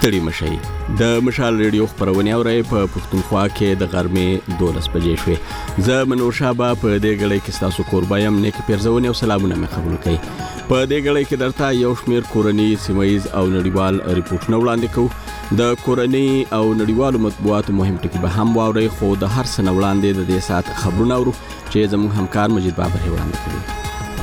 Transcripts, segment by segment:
ستړي مشئ د مشال ریډیو خبرونه اورئ په پښتونخوا کې د غرمې 12 بجې شوې زه منور شابه په دې غړې کې تاسو قربایم نیک پیرزونه او سلامونه مې قبول کړئ په دې غړې کې درته یو شمیر کورنی سیمایز او نړیوال ریپورتونه وړاندې کوو د کورنی او نړیوالو مطبوعاتو مهم ټکي به هم واورئ خو د هر څه نه وړاندې د دې سات خبرونه اورو چې زموږ همکار مجید بابر وړاندې کوي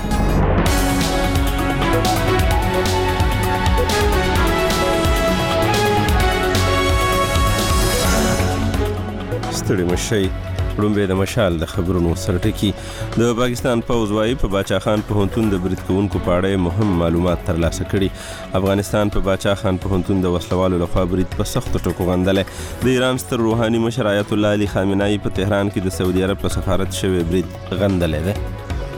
ستړي مشئ لومبه د مشال د خبرونو سرټکی د پاکستان پوز وايي په باچا خان پوهنتون د برید کوونکو په اړه مهم معلومات ترلاسه کړي افغانستان په باچا خان پوهنتون د وسلوالو لخوا برید په سخت ټکو غندلې د ایران ستر روحاني مشر آیت الله علي خامنه‌ای په تهران کې د سعودي عرب په سفارت شوی برید غندلې ده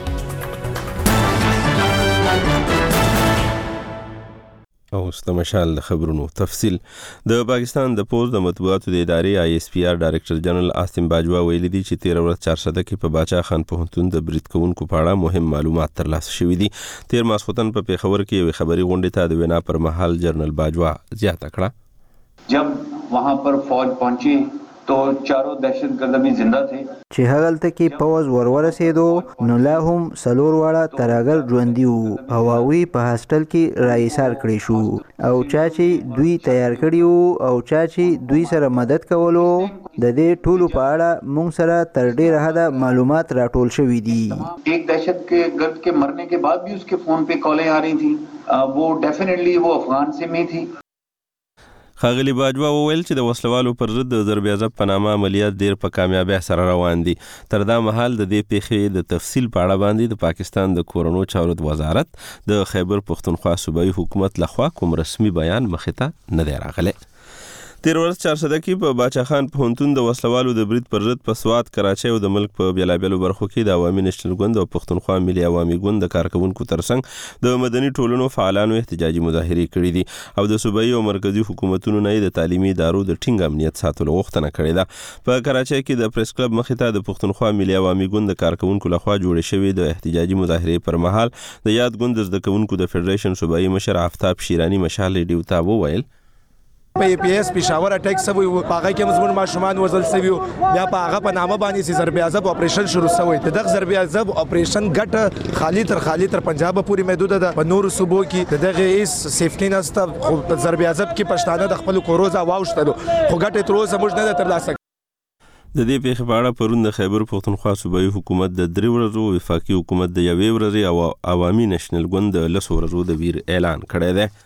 او د مشال د خبرونو تفصیل د پاکستان د پوز د مطبوعاتو د ادارې ISPR ډایرکټر جنرال آسم باجوا ویلي دي چې 13 ورځ 400 کې په باچا خان پوهنتون د برید کوونکو په اړه مهم معلومات ترلاسه شوي دي تیر ماسختن په پیښور کې یو خبري غونډه ته د وینا پر مهال جنرال باجوا زیاته کړه जब वहां पर फौज पहुंची तो चारों दहशतगर्द भी जिंदा थे چې هغلته کې پوز ورورسېدو نو لا هم سلور واړه ترهګر ژوندي وو او هغوی په هاسټل کې راایسار کړي شو او چا چې دوی تیار کړي وو او چا چې دوی سره مدد کولو د دې ټولو په اړه موږ سره تر ډېره حده معلومات راټول شوي دي एक दहशतगर्द के मरने के बाद भी उसके फोन पे कॉलें आ रही थी वो डेफिनेटली वो अफगान से में थी خاغلی باجوا وویل چې د وسلوالو پر ضد د ضرب عضب په نامه عملیات ډیر په کامیابی سره روان دي تر دا مهال د دې پیښې د تفصیل په اړه باندې د پاکستان د کورونو چارو وزارت د خیبر پختونخوا صوبایي حکومت لخوا کوم رسمي بیان مخې ته نه دی راغلی 13 ورځ 400 کې په باچا خان پوهنتون د وسلوالو د برید پر ضد په سوات کراچۍ او د ملک په بیلابیلو برخو کې د عوامي نېشنل ګوند او پښتونخوا ملي عوامي ګوند د کارکونکو ترڅنګ د مدني ټولنو فعالانو احتجاجي مظاهرې کړې دي او د صوبایي او مرکزی حکومتونو نه د تعلیمي ادارو د ټینګ امنیت ساتلو غوښتنه کړې ده په کراچۍ کې د پریس کلب مخې ته د پښتونخوا ملي عوامي ګوند د کارکونکو لخوا جوړې شوې د احتجاجي مظاهرې پر مهال د یاد ګوند د زده کوونکو د فدریشن صوبایي مشر آفتاب شیرانی مشال ریډیو ته وویل په پی اس پېښور اٹیک سوی و هغه کې مزمن ماشومان وزل سوي بیا په هغه په نامه باندې سي ضرب عضب اپریشن شروع شوی د دغه ضرب عضب اپریشن ګټ خالی تر پنجاب پورې محدود ده په نور صوبو کې دغه هیڅ سیفټی نشته خو ضرب عضب کې پښتانه د خپل کوروزا واوښتلو خو ګټ تر اوسه موږ نه ترلاسه د دې پیښې په اړه پرون د خیبر پختونخوا صوبایي حکومت د 3 ورځو وفاقي حکومت د 1 ورځې او عوامي نېشنل ګوند د 10 ورځو د ویر اعلان کړی دی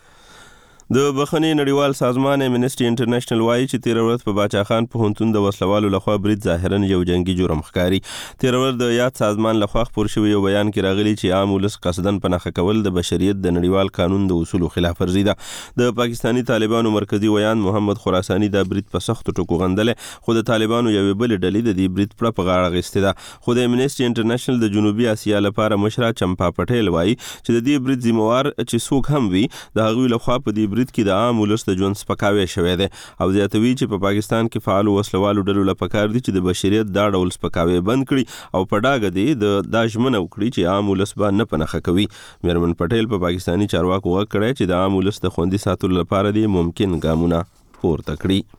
د بخښنې نړیوال سازمان امنیسټي انټرنیشنل وایي چې 13 ورځ په باچا خان پوهنتون د وسلوالو لخوا برید ظاهرا یو جنگي جرم ښکاري 13 ورځ د یاد سازمان لخوا خپور شوی یو بیان کې راغلی چې عام ولس قصدن پناخه کول د بشریت د نړیوال قانون د اصولو خلاف ورزي ده د پاکستانی طالبانو مرکزی ویان محمد خراسانی د برید په سخت ټکو غندلې خو د طالبانو یو بل ډلې د دې برید په غاړه غسته ده خو د امنیسټي انټرنیشنل د جنوبي اسیا لپاره مشره چمپا پټیل وایي چې د دې برید ذمہوار چې څوک هم وي د هغوی لخوا په دې برید کې د عام ولس د ژوند سپکاوی شوی دی او زیاتوي چې په پاکستان کې فعال وسلوالو ډلو لپاره پکار دي چې د بشریت دا ډول سپکاوی بند کړي او په ډاګه دي د داژمنه وکړي چې عام ولس به نه پنهخه کوي میرمن پټیل په پاکستانی چارواکو غږ کړی چې د عام ولس د خوندي ساتلو لپاره دي ممکن ګامونه پورته کړي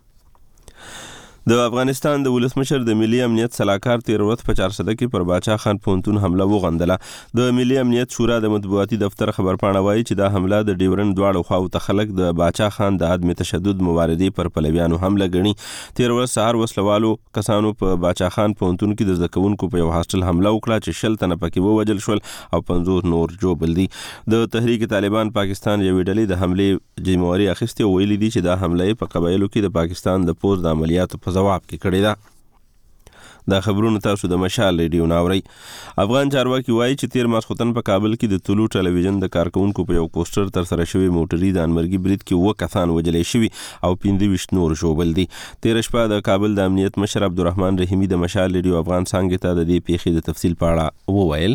د افغانستان د ولسمشر د ملي امنیت صلاحکار 13 ورځ په 400 کې پر باچا خان پوهنتون حمله وغندله د ملي امنیت شورا د مطبوعاتي دفتر خبرپاڼه وایي چې دا حمله د ډیورن دواړو خواو ته خلک د باچا خان د عدم تشدد مبارزې پر پلویانو حمله غني 13 ورځ سهار وسلوالو کسانو په باچا خان پوهنتون کې د زده کوونکو په یو هاسټل حمله وکړه چې شل تنه پکې ووجل شول او 50 نور جوړ دي د تحریک طالبان پاکستان یو ډلې د حمله ذمہواری اخیسته ویلي دي چې دا حمله په قبایلو کې د پاکستان د پوز د عملیاتو جواب کې کړی دا دا خبرونه تاسو د مشال ریډیو ناوري افغان چارواکي وایي چې 13 ماسختن په کابل کې د طلوع ټلویزیون د کارکونکو په یو پوسټر تر سره شوی موټری د انمرګي برید کې و کسان وجلې شوی او 15 نور شوبل دي 13 شپه د کابل د امنیت مشر عبدالرحمن رحیمی د مشال ریډیو افغان څنګه ته د دې پیښې د تفصیل په اړه وویل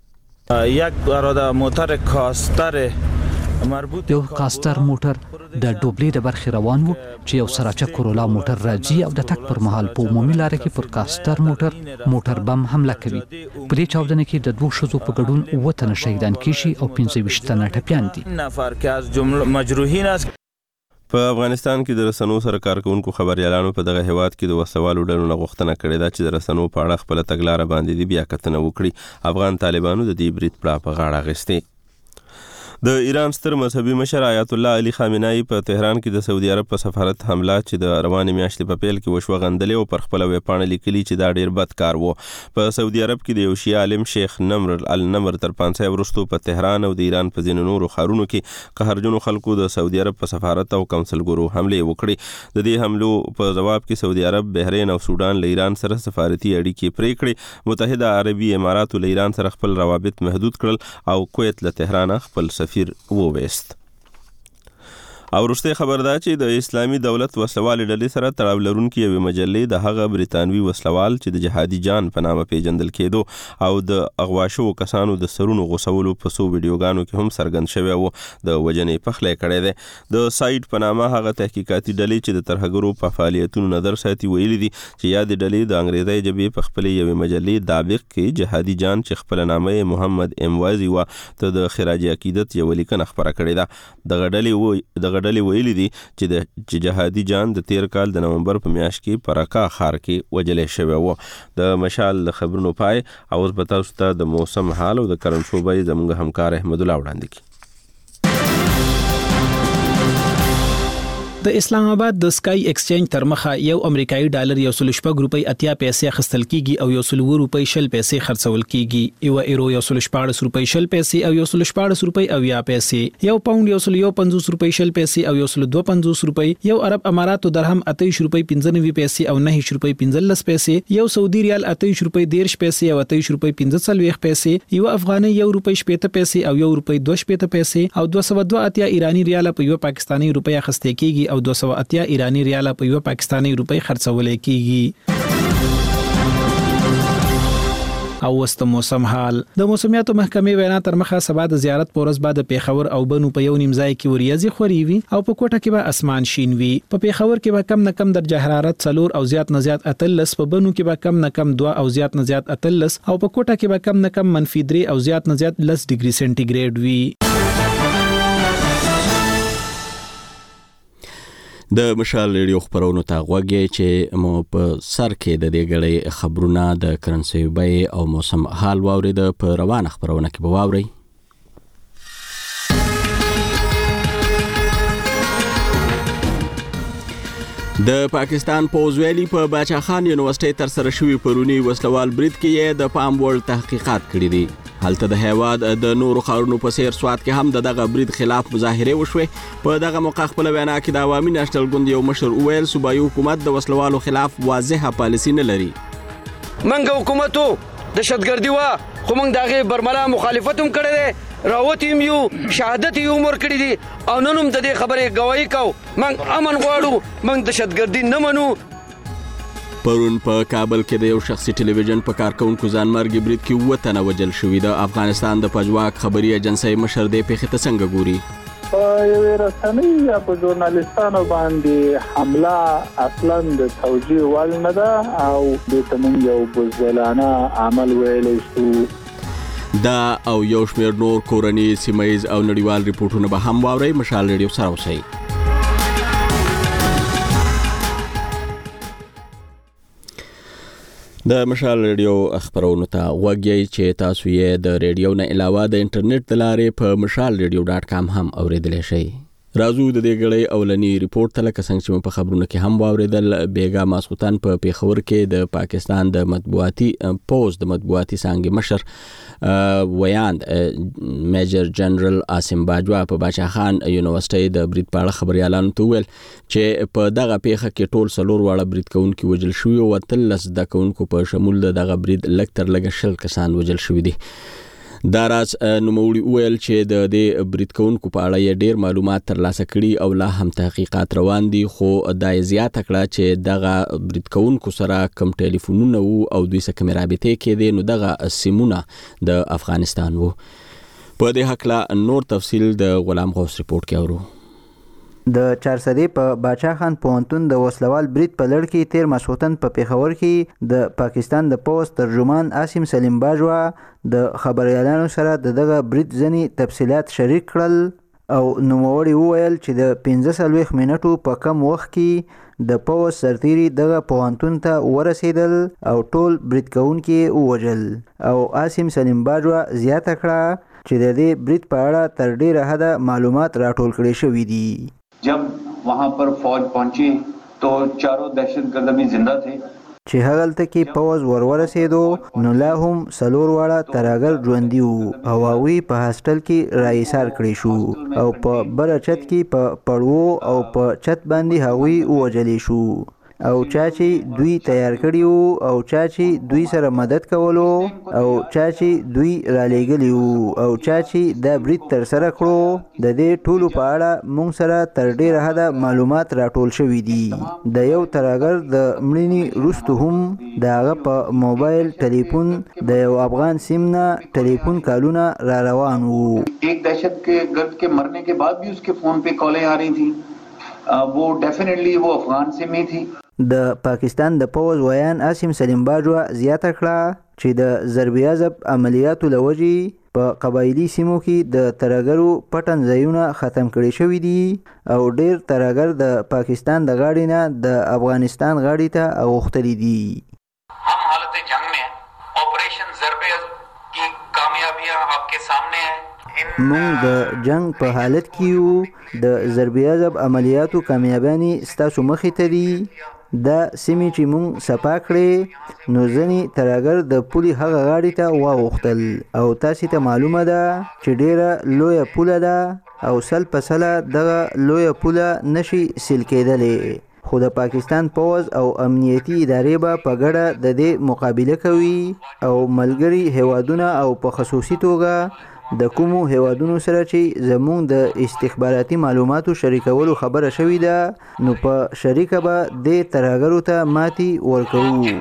یک اراده موټر کاستر یو کاستر موټر د دوبلې د برخې روان وو چې یو سراچه کورولا موټر راځي او د تک پر مهال په عمومي لار کې پر کاستر موټر بم حمله کوي په دې چاودنه کې د 2 شذو په ګډون 9 تنه شهیدان کیږي او 25 تنه ټپیان دي نفر که از جمله مجروحین است په افغانستان کې د رسنیو سره کارکونکو خبريالانو په دغه هیواد کې د وسوالو ډلو نه غوښتنه کړې ده چې د رسنیو په اړه خپل تګلارې باندې دی بیا کتنه وکړي. افغان طالبانو د دې برید په غاړه اخیسته. د ایران ستر مذهبي مشر آیت الله علي خامنه‌ای په تهران کې د سعودي عرب په سفارت حمله چې د روانې میاشتې په پیل کې وشو غندلې او پر خپل ویبپاڼه لیکلي چې دا ډیر بد کار وو. په سعودي عرب کې د یو شیعه عالم شیخ نمر النمر تر 500 ورستو په تهران او د ایران په ځینو نورو ښارونو کې قهرجنو خلکو د سعودي عرب په سفارت او کونسلګرو حمله وکړي. د دې حملو په جواب کې سعودي عرب، بحرین او سودان له ایران سره سفارتي اړیکې پرې کړې. متحده عربي اماراتو له ایران سره خپل روابط محدود کړل او کویت له تهران خپل سفیر وویست. او وروسته خبر ده چې د اسلامي دولت وسلوال ډلې سره تړاو لرونکي یوې مجلې د هغه بریتانوي وسلوال چې د جهادي جان په نامه پیژندل کېدو او د اغوا شوو کسانو د سرونو غوڅولو په څو ویډیوګانو کې هم څرګند شوی و د وجنې پخلی کړی دی. د سایټ په نامه هغه تحقیقاتي ډلې چې د ترهګرو په فعالیتونو نظر ساتي ویلي دي چې یادې ډلې د انګریزي ژبې په خپلې یوې مجلې دابق کې جهادي جان چې خپل نامه محمد اموازي و ته د خراج عقیدت یو لیکنه خبره کړې ده. دغه ډلې ویلي دي چې جهادي جان د تیر کال د نومبر په میاشت کې په رکا ښار کې وجلې شوی و. د مشال د خبرونو پای او اوس به تاسو ته د موسم حال او د کرن شوبې زموږ همکار احمد الله وړاندې کړي. د اسلام آباد د سکای ایکسچینج تر مخه یو امریکایي ډالر 1.8 روپۍ 80 پیسې خستل کیږي او 1.2 روپۍ 60 پیسې خرڅول کیږي. یو ایرو 1.8 روپۍ 60 پیسې او 1.8 روپۍ 80 پیسې. یو پاوند 1.50 روپۍ 60 پیسې او 1.25 روپۍ. یو عرب اماراتو درهم 28 روپۍ 95 پیسې او 9 روپۍ 15 پیسې. یو سعودي ریال 28 روپۍ 13 پیسې او 28 روپۍ 45 پیسې. یو افغاني 1 روپۍ 70 پیسې او 1 روپۍ 2 پیسې او 202 ایرانی ریال په یو پاکستانی روپۍ اخیستل کیږي او 280 ایرانی ریال په یو پاکستانی روپۍ خرڅول کیږي. او وست موسم حال د موسمیاتو محکمې وینا تر مخه سبا د زیارت پورس بعد پیښور او بنو په یو نیمځای کې وریځي خوري وي او په کوټه کې به اسمان شین وي. په پیښور کې به کم نه کم درجه حرارت 4 او زیات نه زیات 13، په بنو کې به کم نه کم 2 او زیات نه زیات 13 او په کوټه کې به کم نه کم -3 او زیات نه زیات 10 ډیګري سنټیګریډ وي. د مشال ریډیو خبرونو ته غوږی چې مو په سر کې د دې غړې خبرونه د کرنسي بیې او موسم حال واورید په روانه خبرونه کې به واوري. د پاکستان پوز ویلي په باچا خان یونیورسيټي تر سره شوی پرونی وسلوال برید کې د پام وړ تحقیقات کړي دي. هلته د هیواد د نورو ښارونو په څیر سوات کې هم دغه برید خلاف مظاهره وشوه. په دغه موقع خپل وینا کې د عوامي نېشنل ګوند یو مشر ویل صوبایي حکومت د وسلوالو خلاف واضحه پالیسي نه لري. منګه حکومتو دهشتګردي وا خو موږ دغه برملا مخالفت هم کړی دی، راوتیم یو شهادت یو عمر کړی دي او نن هم د دې خبرې گواهی کو. موږ امن غواړو، موږ دهشتګردي نه منو. پرون په کابل کې د یو شخصي ټلویزیون په کارکونکو ځانمرګي برید کې 7 تنه وژل شوي. د افغانستان د پجواک خبري ایجنسۍ مشر دی پیښې ته څنګه ګوري؟ په یوې رسنۍ یا په ژورنالیستانو باندې حمله اصلا د توجیه وړ نه ده او د تمن یو بزدلانه عمل ویلی شو. دا او یو شمېر نور کورني سیمایز او نړیوال ریپورتونه به هم واورئ. مشال ریډیو سره اوسئ. د مشال ریډیو خبرونو ته غوږی چې تاسو یې د ریډیو نه علاوه د انټرنیټ د لارې په mashalradio.com هم اوریدلی شئ. راځو د دې غړې اولنی ریپورت ته لکه څنګه چې په خبرونو کې هم واوریدل. بیګا ماسخوتن په پیښور کې د پاکستان د مطبوعاتي پوز د مطبوعاتي څانګې مشر ویاند میجر جنرال عاصم باجوا په باچا خان یونیورسيټي د برید په اړه خبريالانو ته ویل چې په دغه پیښه کې ټول 4 واړه برید کوونکي وژل شوي او 13 د کوونکو په شمول دغه برید لکتر لګ شل کسان وژل شوي دي. دا راز نوموړي ویل چې د دې برید کوونکو په اړه یې ډیر معلومات ترلاسه کړي او لا هم تحقیقات روان دي. خو دا زیاته کړه چې دغه برید کوونکو سره کم ټلیفونونه وو او دوی سره کوم رابطې کېدې نو دغه سیمونه د افغانستان وو. په دې حق لا نور تفصیل د غلام غوث ریپورت کې اورو. د چارسدي په باچا خان پوهنتون د وسلوال برید په لړ کې تیر ماسخوتن په پیښور کې د پاکستان د پوز ترجمان عاصم سلیم باجوا د خبريالانو سره دغه برید ځنی تفصيلات شریک کړل او نوموړي وویل چې د 15 منټو په کم وخت کې د پوځ سرتیري دغه پوهنتون ته ورسېدل او ټول برید کوونکي ووژل. او عاصم سلیم باجوا زیاته کړه چې د دې برید په اړه تر ډیره حده معلومات راټول کړي شوي دي. जब वहां पर फौज पहुंची तो चारों दहशतगर्द भी जिंदा थे. چې هغلته کې پوځ ورورسېدو نو لا هم 4 واړه ترهګر ژوندي وو او هغوی په هاسټل کې راایسار کړي شو او په بره چت کې په پړوو او په چت باندې هغوی ووژلی شو. او چا چې دوی تیار کړي وو او چا چې دوی سره مدد کولو او چا چې دوی رالیږلي وو او چا چې دا برید ترسره کړو د دې ټولو په اړه موږ سره تر ډیره حده معلومات راټول شوي دي. د یو ترهګر د مړینې وروسته هم د هغه په موبایل ټلیفون د یو افغان سیم نه ټلیفون کالونه را روان وو. एक दहशत के गर्द के मरने के बाद भी उसके फोन पे कॉलें आ रही थी. वो डेफिनेटली वो अफगान सिम ही थी. د پاکستان د پوځ ویان عاصم سلیم باجوا زیاته کړه چې د ضرب عضب عملیاتو لوجې په قبایلی سیمو کې د ترهګرو پټن ځایونه ختم کړي شوي دي او ډیر ترهګر د پاکستان د غاړې نه د افغانستان غاړې ته اوښتلي دي. हम हालत जंग में हैं. ऑपरेशन ضرب की कामयाबियां आपके सामने हैं. مونږ د جنگ په حالت کې یو. د ضرب عضب عملیاتو کامیابانې ستاسو مخې ته دي. دا سیمې چې مونږ صفا کړې نو ځینې ترهګر د پولې هغه غاړې ته واوښتل او تاسې ته معلومه ده چې ډیره لویه پوله ده او سل په سله دغه لویه پوله نشي سیل کېدلی. خو د پاکستان پوځ او امنیتي ادارې به په ګډه د دې مقابله کوي او ملګري هیوادونه او په خصوصي توګه د کومو هیوادونو سره چې زموږ د استخباراتي معلوماتو شریکولو خبره شوې ده نو په شریکه به د ترهګرو ته ماتي ورکوو.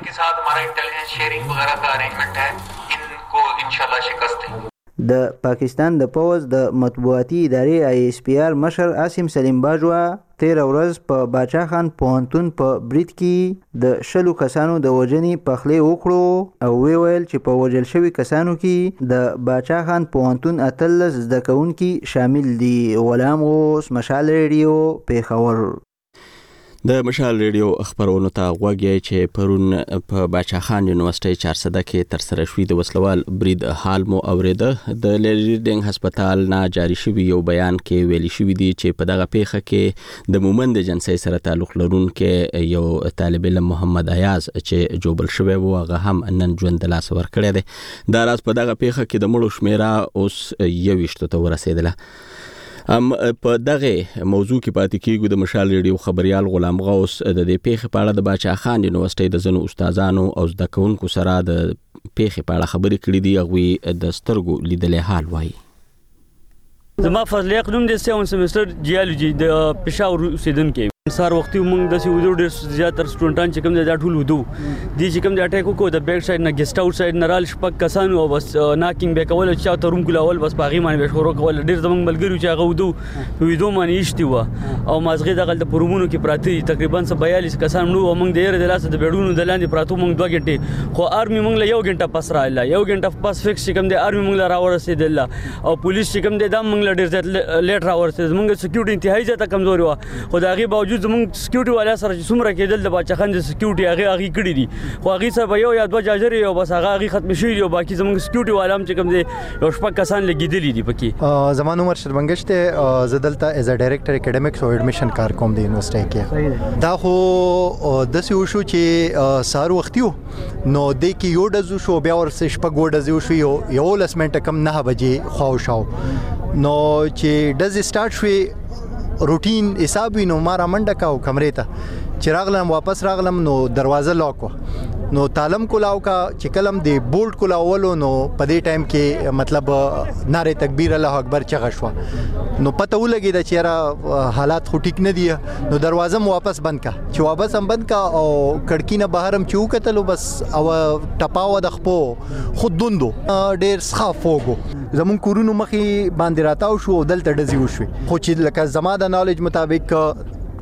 د پاکستان د پوځ د مطبوعاتي ادارې ISPR مشر عاصم سلیم باجوا 13 ورځ په باچا خان پوهنتون په برید کې د 20 کسانو د وژنې پخلی وکړو او ویل چې په وژل شوي کسانو کې د باچا خان پوهنتون 18 زده کوونکي شامل دي. غلام غوث، مشال ریډیو، پیښور. د مشال ریډیو خبرونو ته غوږ یې چې پرون په باچا خان یونیورسيټي 400 کې تر سره شوی د وسلوال برید حال مو اوریده. د لیډینګ هسپتال نه جاری شوی یو بیان کې ویلي شوی دی چې په دغه پیښه کې د مومند جنسي سره تعلق لرونکي یو طالب علم محمد ایاز چې جوبل شوی و هغه هم نن ژوند لاس ور کړی دی. دا راز په دغه پیښه کې د مړو شمیره اوس 21 ته ورسېدله. په دغه موضوع کې پاتې کېږو. د مشال ریډیو خبريال غلام غوث د دې پیښې په اړه د باچا خان یونیورسيټي د ځینو استادانو او زده کوونکو سره د پیښې په اړه خبرې کړې دي. هغوی د سترګو لیدلې حال وایي. زما فضل اقدم د سیون سیمستر جیالوجي د پېښور اوسیدونکو سار وختي موږ د سیودو ډېر زیاتره سټوډنټان چې کوم د ټول ودو دي چې کوم د اٹیک کو د بیک سایډ نه ګیسټ اوټ سایډ نه رال شپک کسانو او بس ناکینګ به کول چې تر روم کولاول بس باغی باندې به شروع کول. ډېر زمونږ ملګری چې هغه ودو ویدو باندې ایشتي و او مازغه دغه د پرومونو کې پراتی تقریبا 42 کسان نو موږ د یره د لاس د بیډونو د لاندې پراتو موږ 2 غنټه خو آرمي موږ له 1 غنټه پس رااله 1 غنټه پس فکس چې کوم د آرمي موږ را ورسېدل او پولیس چې کوم د دام موږ له ډېر زیات لیټ را ورسېد. موږ سکیورټي انتهایی زیاته کمزوري و خو دا غي باوجود موږ سکیورټي والا سره چې څومره کېدل د باچا خان د سکیورټي هغه کړی دي خو هغه سره یو یا دوه جاجر یو بس هغه ختم شوی دی او باقي زموږ سکیورټي والا هم چې کوم دي یو شپږ کسان لګیدلی دي پکې. زمان عمر شرمنګش ته زدلته ایز ا ډایریکټر اکیډمیکس او ایډمیشن کار کوم د یونیورسيټي کې. دا خو د سی وشو چې سار وختیو نو د کې یو د شو بیا ورسې شپږ وډز شو یو لسمنټ کم 9 بجې خو شاو نو چې د سٹارټ شوی روټین حساب وینو ما را منډه کاو کمرې ته چې راغلم واپس راغلم نو دروازه لاک و نو تعلم کولاو کا چې کلم دی بولټ کولاولو نو په دې ټایم کې مطلب ناره تکبیر الله اکبر چغه شو نو پته ولګی دا چې حالات خو ټیک نه دي نو دروازه مو واپس بند کا چې واپس هم بند کا او کڑکی نه بهرم چو کتلو بس او ټپاو د خپو خود دوندو ډیر ښه زمون کورونو مخې باندې راتاو شو دلته ډزي وشو خو چې لکه زما د نالج مطابق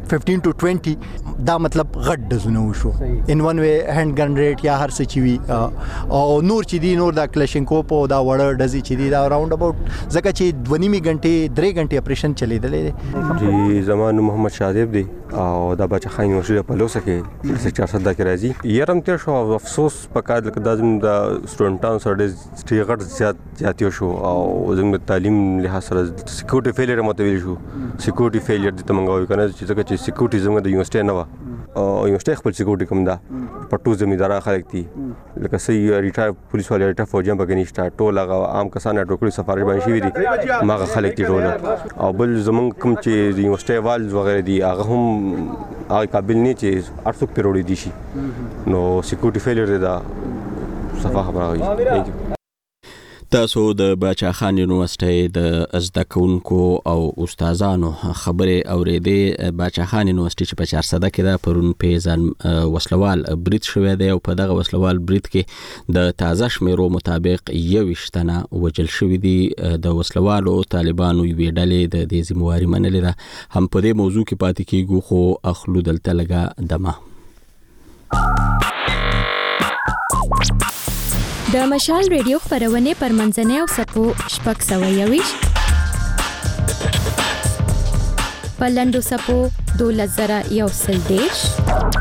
15 to 20 دا مطلب غټ ډزونه وشو ان ون وی هند ګن ریټ یا هر څه چی وی او نور چې دی نور دا کلاشینکوف او دا وړ ډزي چې دی دا راوند اباوت زکه چې 2.5 غنټه 3 غنټه اپریشن چلیدلې دی زمان محمد شادیب دی او دا بچا خاين ورشي په لوسه کې 400 کې راځي يرم تیر شو افسوس پکاد لکه د سټوډنټانو سره ډېر غټ زیاتیو شو او زموږ تعلیم له سره سکیورټي فیلیر متویل شو سکیورټي فیلیر د تمنګوي کنه چې سکیورټي زموږ د یونیورسيټي نه و او یونیورسيټي خپل سکیورټي کوم دا پټو زمیندار خلک دي لکه سي ریټایر پولیس والے ریټایر فوجیان به نشته ټول هغه عام کسان ټوکړي سفارش باندې شي دي ماغه خلک دي ټول او بل زمونږ کوم چې د یونیورسيټي والز وغیرہ دي هغه هم هغه قابل نه چې ارڅوک پیروړي دي شي نو سکیورټي فیلیر دا صفه خبره تاسو د باچا خان یونیورسيټي د زده کوونکو او استادانو خبرې اورېدې باچا خان یونیورسيټي چې په 400 کې دا پرون پیزان وسلوال برید شوی دی او په دغه وسلوال برید کې د تازه شمیرو مطابق 21 تنه وژل شوی دي د وسلوالو طالبانو یوې ډلې د دې ذمہواري منلې ده هم په دې موضوع کې پاتې کیږو خو اخلو دلته لګا دمه د مشال ریډیو خبرونه پر منځنۍ او سپو شپږ سوه یویش په لنډو سپو 12,110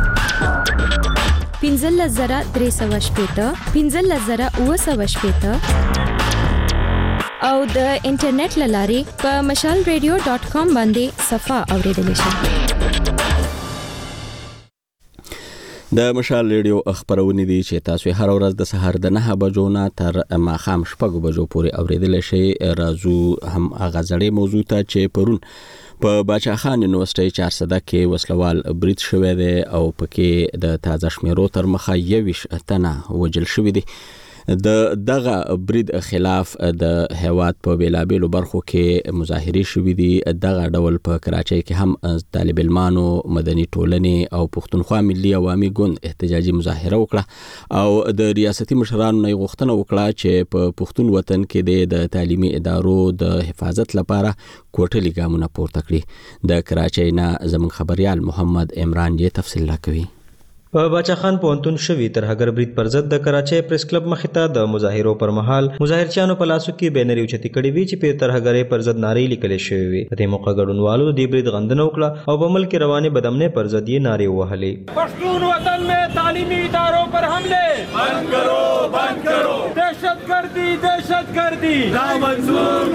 15,310 15,910 او د انټرنیټ لارې په mashalradio.com باندې صفه اوریدل شي د مشال ریډیو خبرونه دي چې تاسو هر ورځ د سحر د 9 بجو نه تر ماخام 6 بجو پورې اوریدل شي راځو هم غزړې موضوع ته چې پرون په باچا خان یونیورسيټي 400 کې وسلوال برید شوی دی او پکې د تازه شمیرو تر مخه 21 تنه وژل شوی دي د دغه برید خلاف د هیواد په بیلابیلو برخو کې مظاهرې شوې دي دغه ډول په کراچۍ کې هم طالب علمانو مدني ټولنې او پښتونخوا ملي عوامي ګوند احتجاجي مظاهره وکړه او د ریاستي مشرانو نه غوښتنه وکړه چې په پښتون وطن کې د تعلیمي ادارو د حفاظت لپاره کوټلي ګامونه پورته کړي د کراچۍ نه زموږ خبريال محمد عمران یې تفصیل راکوي په باچا خان پونتون شوی تر هغه برید پر ضد د کراچۍ پریس کلب مخته د مظاهرو پر مهال مظاهرچیانو په لاسو کې بینر اوچتي کړي وی چې په تر هغه پر ضد نارې لیکل شوی وي په موقع ګډونوالو د برید غندنه وکړه او په ملک روانه بدامنه پر ضد یې نارې وهلې پښتون وطن میں تعلیمی اداروں پر حملے بند کرو دہشت گردی نامنظور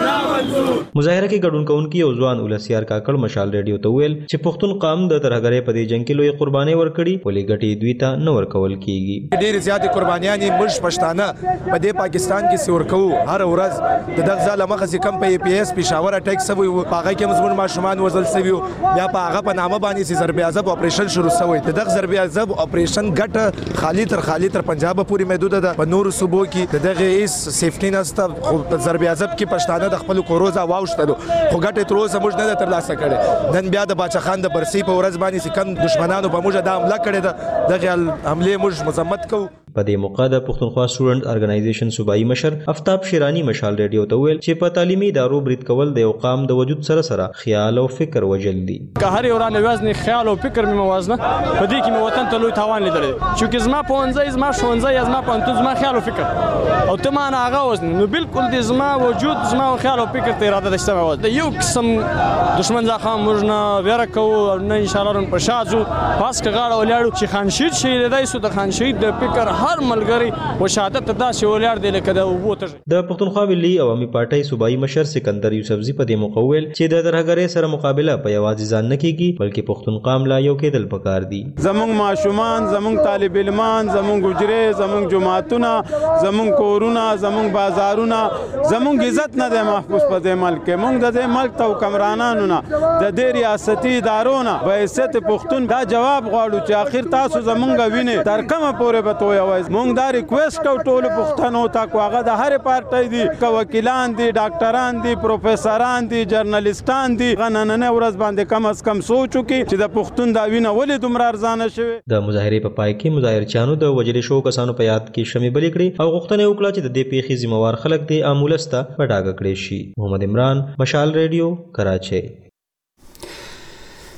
مظاهره کې ګډونکونکو یو ځوان ولسیار کاکړ مشال ریډیو ته ویل چې پښتون قام د تر هغه په دې جنگ کې لوی قرباني ورکړي ولې ګټي دوی ته نو ورکول کیږي ډېر زیات قربانيانې موږ پښتانه په دې پاکستان کې سورکو هر ورځ د دغه ظالمه خزي کم په پی ایس پېښور اٹیک سوي هغه کې مزمن ماشومان وزل سوي بیا په هغه په نامه باندې سي ضرب عذاب اپریشن شروع شوی د دغه ضرب عذاب اپریشن ګټ خالی تر پنجاب پورې محدود ده په نور صوبو کې دغه ایس سیفټی نسته خو ضرب عذاب کې پښتانه د خپل کوروزا واوښتلو خو ګټ تر اوسه موږ نه ترلاسه کړي نن بیا د باچا خان د برسي په ورځ باندې کم دشمنانو په موږ د حمله کړې ده دغه حمله موږ مذمت کوو په دې موقع د پښتونخوا سټوډنټ ارګنایزیشن صوبایي مشر افتاب شیرانی مشال ریډیو ته ویل چې په تعلیمي ادارو برید کول د یو قام د وجود سره خیال او فکر وجل دي که هر یو رانه وزن خیال او فکر می موازنه په دې کې مو وطن ته لوی تاوان لیدل چې زما په ونځي زما شونځي زما په انتو زما خیال او فکر او ته ما نه هغه وزن نو بالکل د زما وجود زما خیال او فکر ته اراده دشته و د یو قسم دشمن ځخه موږ نه ویره کوو نه ان شاء الله رن پښاځو پاس کغاړه ولاړو چې خانشید شي دای سو د خانشید د فکر هر ملګری و شهادت ته داسې ولاړ دی لکه د وبوته د پښتونخوا ملي عوامي پارټي صوبایي مشر سکندر یوسفزي په دې موقع ویل چې د درهګرۍ سره مقابله په یوازې ځان نه کیږي بلکې پښتون قام لا یو کېدل پکار دي زمونږ ماشومان زمونږ طالب علمان زمونږ ګجرې زمونږ جماعتونه زمونږ کورونه زمونږ بازارونه زمونږ عزت نه دی محفوظ په دې ملک کې مونږ د دې ملک ته حکمرانانو نه د دې ریاستي ادارو نه په حیثیت پښتون دا جواب غواړو چې آخر تاسو زمونږ وینې تر کومه پورې به تویوئ مونږ دا ریکویسټ کوو ټولو پښتنو ته کو هغه د هرې پارټۍ دي که وکیلان دي ډاکټران دي پروفیسران دي جرنالیستان دي نننۍ ورځ باندې کم از کم سوچ وکړي چې د پښتون دا وینه ولې دومره ارزانه شوې د مظاهرې په پای کې مظاهرچیانو د وژل شوو کسانو په یاد کې شمې بلې کړې او غوښتنه وکړه چې د دې پیښې ذمہوار خلک دې امولس ته په ډاګه کړي شي محمد عمران مشال ریډیو کراچۍ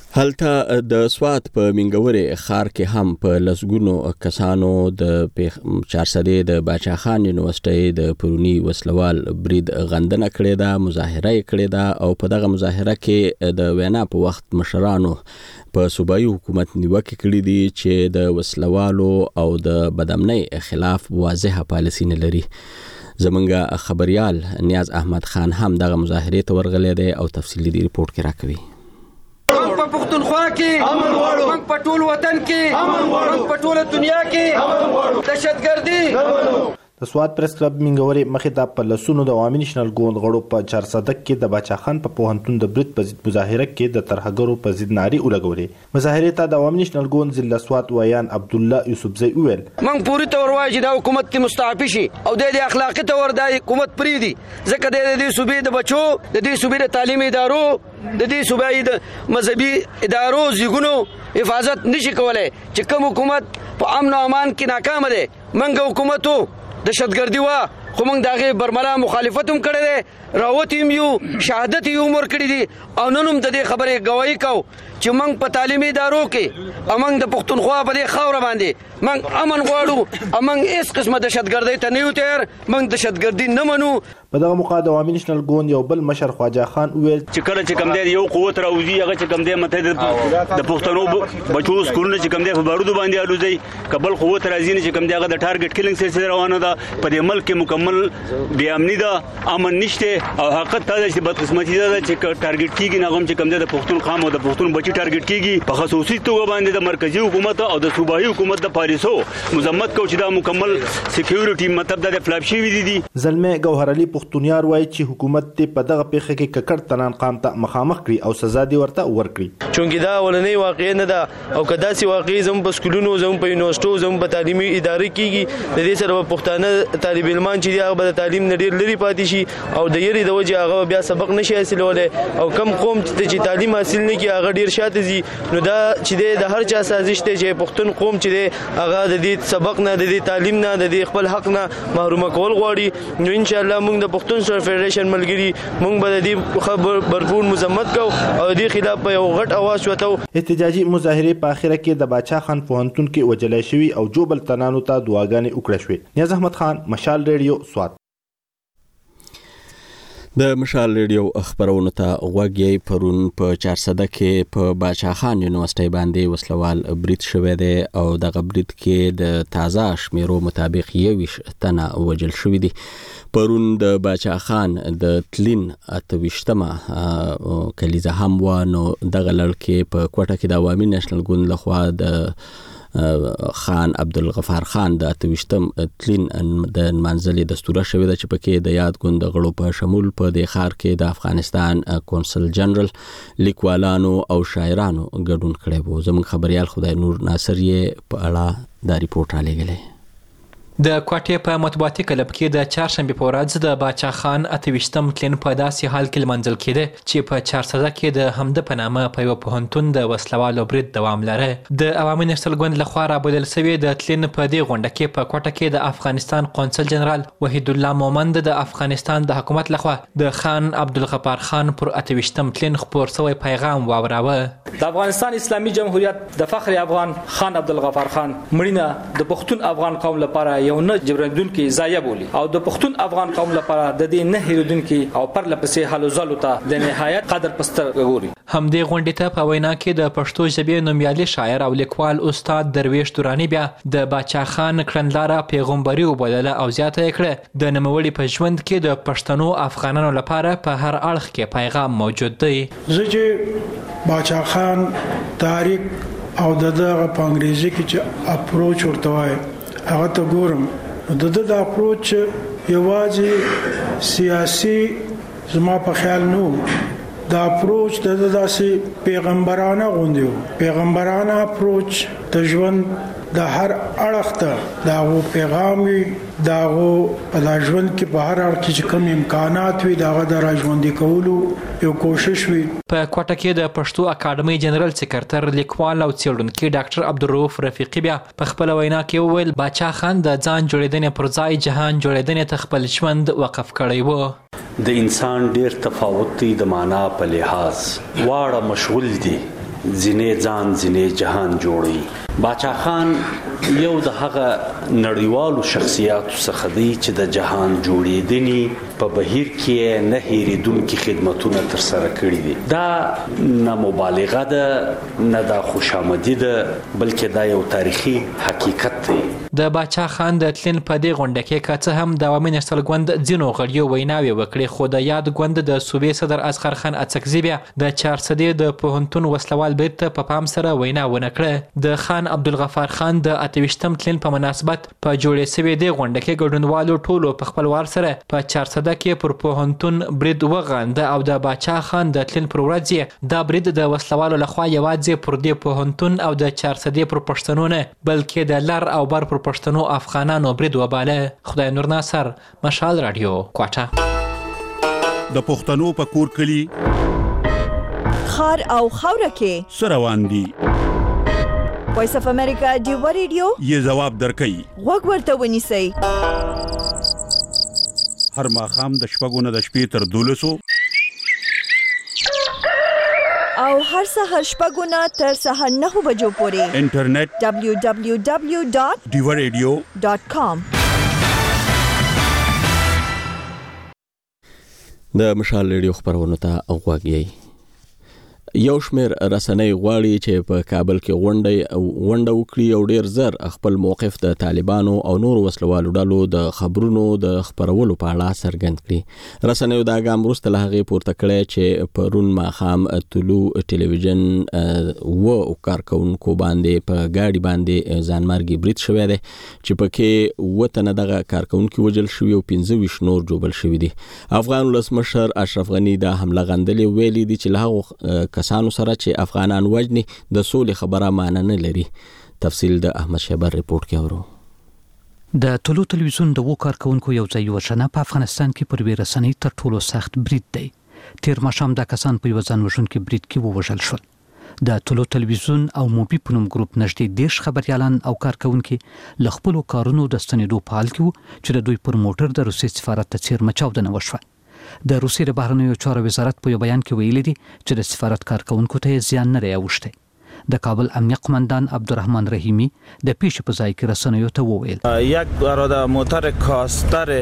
هلته د سوات په منګورې ښار کې هم په لسګونو کسانو د 400 د باچا خان یونیورسيټي د پرونی وسلوال برید غندنه کړې ده، مظاهره یې کړې ده او په دغه مظاهره کې د وینا په وخت مشرانو په صوبایي حکومت نیوکه کړې دي چې د وسلوالو او د بدامنۍ خلاف واضحه پالیسي نه لري. زمونږ خبريال نیاز احمد خان هم دغه مظاهرې ته ورغلی دی او تفصیلي ریپورت کې راکوي. په پښتونخوا کې امن غواړو، موږ په ټول وطن کې امن غواړو، موږ په ټول دنیا کې امن غواړو. دهشتګردي د سوات پریس کلب منګورې مخې ته په لسونو د عوامي نېشنل ګوند غړو په 400 کې د باچا خان په پوهنتون د برید په ضد مظاهره کې د ترهګرو په ضد نارې ولګولې. مظاهرې ته د عوامي نېشنل ګوند ضلع سوات ویان عبد الله یوسفزی وویل موږ پوری تور وایو چې دا حکومت ته مستعفي شي او د اخلاقی تور د حکومت پری دي، ځکه د دې صوبې د بچو د دې صوبې د تعلیمي ادارو د دې صوبې د مذهبي ادارو زیګونو حفاظت نشي کولای چې کوم حکومت په امن او امان کې ناکام دي. منګه حکومتو دهشتګردي وا خو موږ دغه برملا مخالفت هم کړی دی، راوت هم یو شهادت یې عمر کړی دي او نن هم د دې خبرې گواهی کو چې موږ په تعلیمي ادارو کې موږ د پښتونخوا په دې خاور باندې موږ امن غواړو او موږ هیڅ قسمه دهشتګردۍ ته نه یو تیار، موږ دهشتګردي نه منو. په دغه موقع د عوامي نېشنل ګوند یو بل مشر خواجه خان وویل چې کله چې کوم دی یو قوت راوځي هغه چې کوم دی مته د پښتنو بچو سکولونه چې کوم دی په بارودو باندې الوزي، کبل قوت راځي نه چې کوم دی هغه د ټارګټ کیلینګ سلسله روانه ده. په دې ملک کې مکمل بې امني ده، امن نشته او حقیقت دا چې بدقسمتي ده چې ټارګټ کیږي نه هم چې کوم دی د پښتون قوم او د پښتون بچي ټارګټ کیږي. په خصوصي توګه باندې د مرکزی حکومت او د صوبایي حکومت د پالیسو مزمت کو چې دا مکمل سکیورټي مطلب د فلاپ شي وي دي. زلمه ګوهر علي پښتونیار وایي چې حکومت ته په دغه پیښه کې ککړ تنان قام ته مخامخ کړي او سزا دی ورته ورکړي. چونګې دا ولنې واقع نه ده او کدا سي واقع زم په سکولونو زم په یونیورسيټو زم په تعلیمي ادارې کېږي د دې سره پښتانه طالب علمان چې هغه د تعلیم نه ډیر لري پاتې شي او د یری د وجه هغه بیا سبق نشي حاصلولای او کم قوم چې تعلیم حاصل نه کوي هغه ډیر شاته زی. نو دا چې د هر چا سازش ته چې پښتون قوم چې هغه د دې سبق نه د دې تعلیم نه د دې خپل حق نه محروم کول غواړي. نو ان شاء الله موږ د پښتون سر فدریشن ملګری موږ به د دې خبر برپور مزمت کو او د دې خلاف په یو غټ اواز وته. احتجاجي مظاهره په اخره کې د باچا خان پوهنتون کې وجلای شوی او جوبل تنانو ته دعاګانې وکړې شوې. نیاز احمد خان، مشال ریډیو، سوات. د مشال ریډیو خبرونو ته غوږی پرون په 400 کې په باچا خان یونیورسيټي باندې وسلوال برید شوی دی او دغه برید کې د تازه شمیرو مطابق 21 تنه وژل شوی دي. پرون د باچا خان د تلین 28مه کلیزه هم و نو دغه لړکې په کوټه کې د عوامي نېشنل ګوند لخوا د خان عبدالغفار خان د 28م تلین د منځلي دستوره شوې ده چې پکې د یاد ګوند غړو په شمول په د ښار کې د افغانستان کونسل جنرال لیکوالانو او شاعرانو ګډون کړی وو. زموږ خبريال خدای نور ناصر یې په اړه دا ریپورت را لېږلی. د کوټې په مطبوعاتي کلب کې د چهارشنبې په ورځ د باچا خان 28م تلین په داسې حال کې لمانځل کېده چې په 400 کې د همده په نامه په یو پوهنتون د وسلوالو برید دوام لره. د عوامي نېشنل ګوند لخوا رابلل شوی د تلین په دې غونډه کې په کوټه کې د افغانستان قونسل جنرال وحید الله مومند د افغانستان د حکومت لخوا د خان عبدالغفار خان پر 28م تلین خپور شوی پیغام واوراوه. د افغانستان اسلامي جمهوریت د فخر افغان خان عبدالغفار خان مړینه د پښتون افغان قوم لپاره یو نه جبرندونکو ضایع بولی او د پښتون افغان قوم لپاره د دې نه هیرودونکو او پر لپسې حالو زالو ته د نهایت قدر پستر غوري. همدې غونډې ته په وینا کې د پښتو ژبې نومیالي شاعر او لیکوال استاد درویش دورانی بیا د باچا خان کړنلاره پیغمبري وبلله او زیاته کړه د نوموړي په ژوند کې د پښتنو افغانانو لپاره په هر اړخ کې پیغام موجود دی. زه چې باچا خان تاریخ او دغه په انګریزي کې چې اپروچ ورته وایي هغه ته ګورم د اپروچ یوازې سیاسي زما په خیال نو د اپروچ د داسې پیغمبرانه غوندې پیغمبرانه اپروچ د ژوند د هر اړخ ته دغه پیغام وي دغه په ژوند کې په هر اړخ کې کوم امکانات وي دغه د راژوندي کولو یو کوشش وي. په کوټه کې د پښتو اکاډمي جنرال سکرټر لیکوال او څېړونکي ډاکټر عبدالرؤف رفیقي بیا په خپل وینا کې وویل باچا خان د ځان جوړېدنې پر ځای جهان جوړېدنې ته خپل ژوند وقف کړی و. د انسان ډیر تفاوت دی د معنا په لحاظ واړه مشغول دي ځینې ځان ځینې جهان جوړي. باچا خان یو د هغه نړیوالو شخصیاتو څخه دی چې د جهان جوړېدنې په بهیر کې نه هېرېدونکي خدمتونه ترسره کړي دي. دا نه مبالغه ده نه دا خوشامدي ده، بلکې دا یو تاریخي حقیقت دی. د باچا خان د تلین په دې غونډه کې که څه هم د عوامي نېشنل ګوند ځینو غړیو ویناوې وکړې، خو د یاد ګوند د صوبې صدر اصغر خان اڅکزي بیا د چارسدې د پوهنتون وسلوال برید ته په پام سره وینا ونه کړه. د خان عبدالغفار خان د 28م تلین په مناسبت په جوړې سوې دې غونډه کې ګډونوالو ټولو په خپل وار سره په چارسده کې پر پوهنتون برید وغانده او د باچا خان د تلین پر ورځ دا برید د وسلوالو لخوا یوازې پر دې پوهنتون او د چارسدې پر پښتنو نه بلکې د لر او بر پر پښتنو افغانانو برید وباله. خدای نور ناصر، مشال رادیو، کوټه. د پښتنو په کور کلی خار او خوره کې سروان دي. وایس اف امریکا ډیو ریډیو یې جواب درکړي. وګ ورته ونیسئ. هر ماښام د شپږو نه د شپې تر 12 او هر سهار شپږو نه تر سهار 9 بجو پورې انټرنیټ www.diwaradio.com. د مشال ریډیو خبرونه ته غوږی. یو شمېر رسنۍ غواړي چې په کابل کې غونډه وکړي او ډیر زر خپل موقف د طالبانو او نورو وسلوالو ډلو د خبرونو د خبرولو په اړه څرګند کړي. رسنیو دا ګام وروسته له هغې پورته کړی چې پرون ماښام طلوع ټلویزیون و کارکونکو باندې په ګاډي باندې ځانمرګي برید شوی دی چې پکې 7 تنه دغه کارکونکي وژل شوي او 25 نور جوبل شوي دي. افغان ولسمشر اشرف غني دا حمله غندلې ویلي دي چې له هغو کسانو سره چې افغانان وجني د سولې خبره معنی نه لري. تفصیل د احمد شیبر ریپورت کې اورو. د طلوع تلویزیون د کارکونکو یو ځای وژنه په افغانستان کې پر ویرسنۍ تر ټولو سخت برید دی. تیر ماښام دا کسان په یو ځان وژونکي برید کې ووژل شول. د طلوع تلویزیون او موبي په نوم ګروپ نږدې 10 خبريالان او کارکونکي له خپلو کارونو د ستنېدو په حال کې وو چې د دوی پر موټر د روسیې سفارت ته څیرمه چاودنه وشوه. د روسیې د بهرنیو چارو وزارت په یو بیان کې ویلي دي چې د سفارت کارکونکو ته زیان نه دی اوښتی. د کابل امنیه قماندان عبدالرحمن رحیمی د پیښې په ځای کې رسنیو ته وویل یک اراده موټر کاستر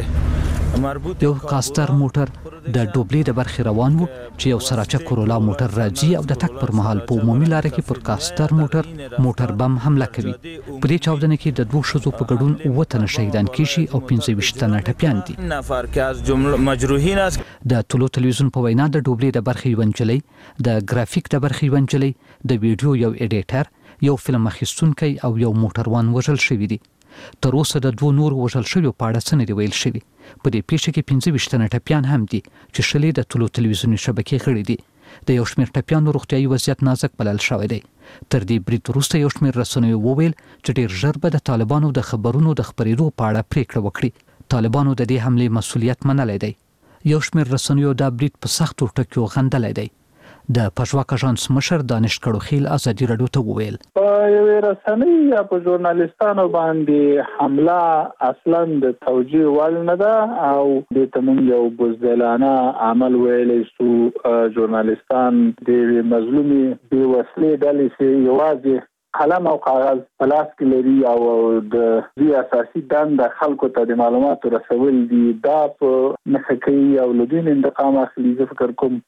یو کاستر موټر د ډوبلې د برخې روان وو چې یو سراچه کورولا موټر راځي او د تک پر مهال په عمومي لار کې پر کاستر موټر بم حمله کوي. په دې چاودنه کې د 2 ښځو په ګډون 7 تنه شهیدان کیږي او 25 تنه ټپیان دي. نفر که از جمله مجروحین است. د طلوع تلویزیون په وینا د ډوبلې د برخې یو نجلۍ، د ګرافیک د برخې یو نجلۍ، د ویډیو یو ایډیټر، یو فلم اخیستونکی او یو موټروان وژل شوي دي. تر اوسه د 2 نور وژل شویو په اړه څه نه دی ویل شوي. په دې پیښه کې 25 تنه ټپیان هم دي چې شلې د طلوع تلویزیوني شبکې غړي دي. د یو شمېر ټپیانو روغتیايي وضعیت نازک بلل شوی دی. تر دې برید وروسته یو شمېر رسنیو وویل چې ډیر ژر به د طالبانو د خبرونو د خبرېدو په اړه پریکړه وکړي. طالبانو د دې حملې مسؤلیت منلی دی. یو شمېر رسنیو دا برید په سختو ټکیو غندلی دی. د پژواک اژانس مشر دانش کړوخیل ازادي رادیو ته وویل یو رسنۍ یا په ژورنالیستانو باندې حمله اصلا د توجیه وړ نه ده او د تمون یو بزدلانه عمل ویلی سو. ژورنالیستان د مظلومي بې وسلې ډلې چې یوازې قلم او کاغذ په لاس کې لري او د دې اساسي دنده خلکو ته د معلوماتو رسول دي، دا په نښه کوي او له دوی انتقام اخلي. زه فکر کوم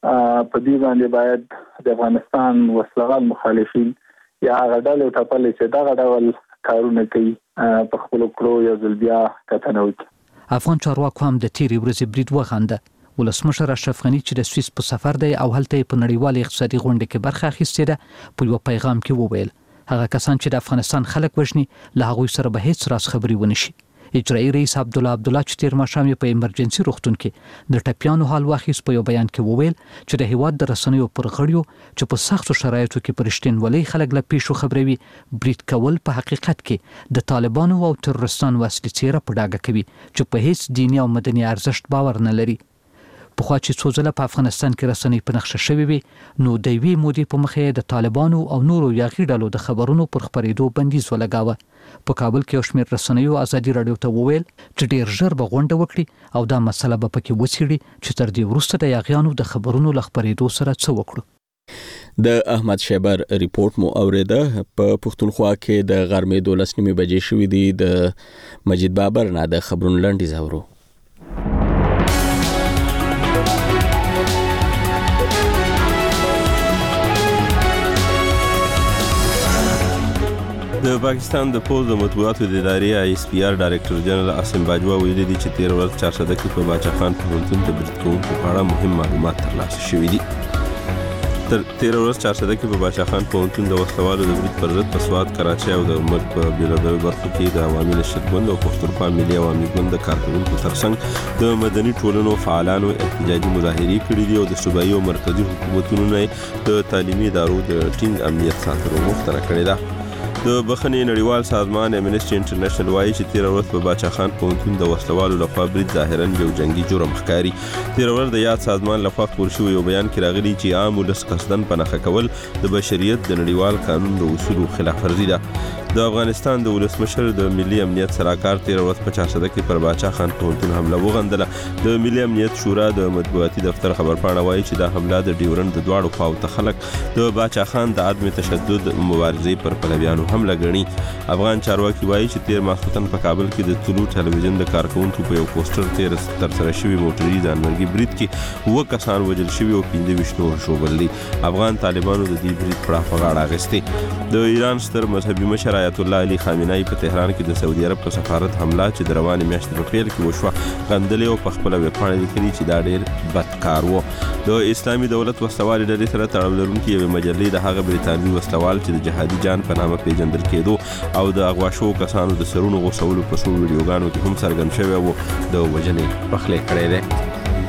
په دې باندې باید د افغانستان وسلوال مخالفین یا هغه ډلې ټاپلې چې دغه ډول کارونه کوي په خپلو کړو یو ځل بیا کتنه وکړي. افغان چارواکو هم د تیرې ورځې برید وغنده. ولسمشر اشرف غني چې د سویس په سفر دی او هلته په نړیوال اقتصادي غونډه کې برخه اخیستې ده په یو پیغام کې وویل هغه کسان چې د افغانستان خلک وژني له هغوی سره به هیڅ راز خبرې ونه شي. اجرایي رئیس عبدالله چې تیر ماښام په ایمرجنسي روغتون کې د ټپیانو حال واخیست په یو بیان کې وویل چې د هیواد د رسنیو پر غړیو چې په سختو شرایطو کې پر رښتینولۍ خلک له پیښو خبروي برید کول په حقیقت کې د طالبانو او تروریستانو اصلي څیره په ډاګه کوي چې په هیڅ دیني او مدني ارزښت باور نه لري. پخوا چې څو ځله په افغانستان کې رسنۍ په نقشه شوې وي نو د یوې مودې په مخه د طالبانو او نورو یاغي ډلو د خبرونو پر خپرېدو بندیز ولګاوه. په کابل کې یو شمېر رسنیو ازادي رادیو ته وویل چې ډیر ژر به غونډه وکړي او دا مسله به پکې وڅېړي چې تر دې وروسته د یاغیانو د خبرونو له خپرېدو سره څه وکړو. د احمد شیبر ریپورت مو اوریده. په پښتونخوا کې د غرمې 12 بجې شوې دي. د مجید بابر نه د خبرونو لنډیز اورو. د پاکستان د پوز د مطبوعاتو د ادارې ISPR ډایرکټر جنرال عاصم باجوا ویلي دي چې 13 ورځ 400 کې په باچا خان پوهنتون د برید کوونکو په اړه مهم معلومات ترلاسه شوي دي. تر 13 ورځ 400 کې په باچا خان پوهنتون د وسلوالو د برید پر ضد په سوات، کراچۍ او د ملک په بیلابیلو برخو کې د عوامي نشرت ګوند او پښتونخوا ملي عوامي ګوند د کارکوونکو ترڅنګ د مدني ټولنو فعالانو احتجاجي مظاهرې کړې دي او د صوبایي او مرکزي حکومتونو نه د تعلیمي ادارو د ټینګ امنیت ساتلو غوښتنه کړې ده. د بخښنې نړیوال سازمان امنسټي انټرنیشنل وایي چې 13 ورځ په باچا خان پوهنتون د وسلوالو لخوا برید ظاهرا یو جنگي جرم ښکاري. 13 ورځ د یاد سازمان لخوا خپور شوی یو بیان کې راغلي چې عام ولس قصدن په نښه کول د بشریت د نړیوال قانون د اصولو خلاف ورزي ده. د افغانستان د ولسمشر د ملي امنیت سلاکار 13 ورځ په 400 کې پر باچا خان پوهنتون حمله وغندله. د ملي امنیت شورا د مطبوعاتي دفتر خبرپاڼه وایي چې دا حمله د ډیورند د دواړو خواو ته خلک د باچا خان د عدم تشدد مبارزې پر پلویانو حمله ګڼي. افغان چارواکي وایي چې 13 ماسپښین په کابل کې د طلوع ټلویزیون د کارکونکو په یو پوسټر ترسره شوي موټري ځانمرګي برید کې 9 کسان وژل شوي او 25 نور ژوبل دي. افغان طالبانو د دې برید پړه په غاړه اخیستې. د ایران ستر مذهبي مشر آیت الله علي خامنه‌ای په تهران کې د سعودي عرب په سفارت حمله چې د روانې میاشتې په پیل کې وشوه غندلې او په خپله ویبپاڼه لیکلي چې دا ډېر بد کار و. د اسلامي دولت وسلوالې ډلې سره تړاو لرونکي یوې مجلې د هغه بریتانوي وسلوال چې د جهادي جان په نامه پیژندل کېدو او د اغوا شوو کسانو د سرونو غوڅولو په څو ویډیوګانو کې هم څرګند شوی و د وژنې پخلی کړی دی.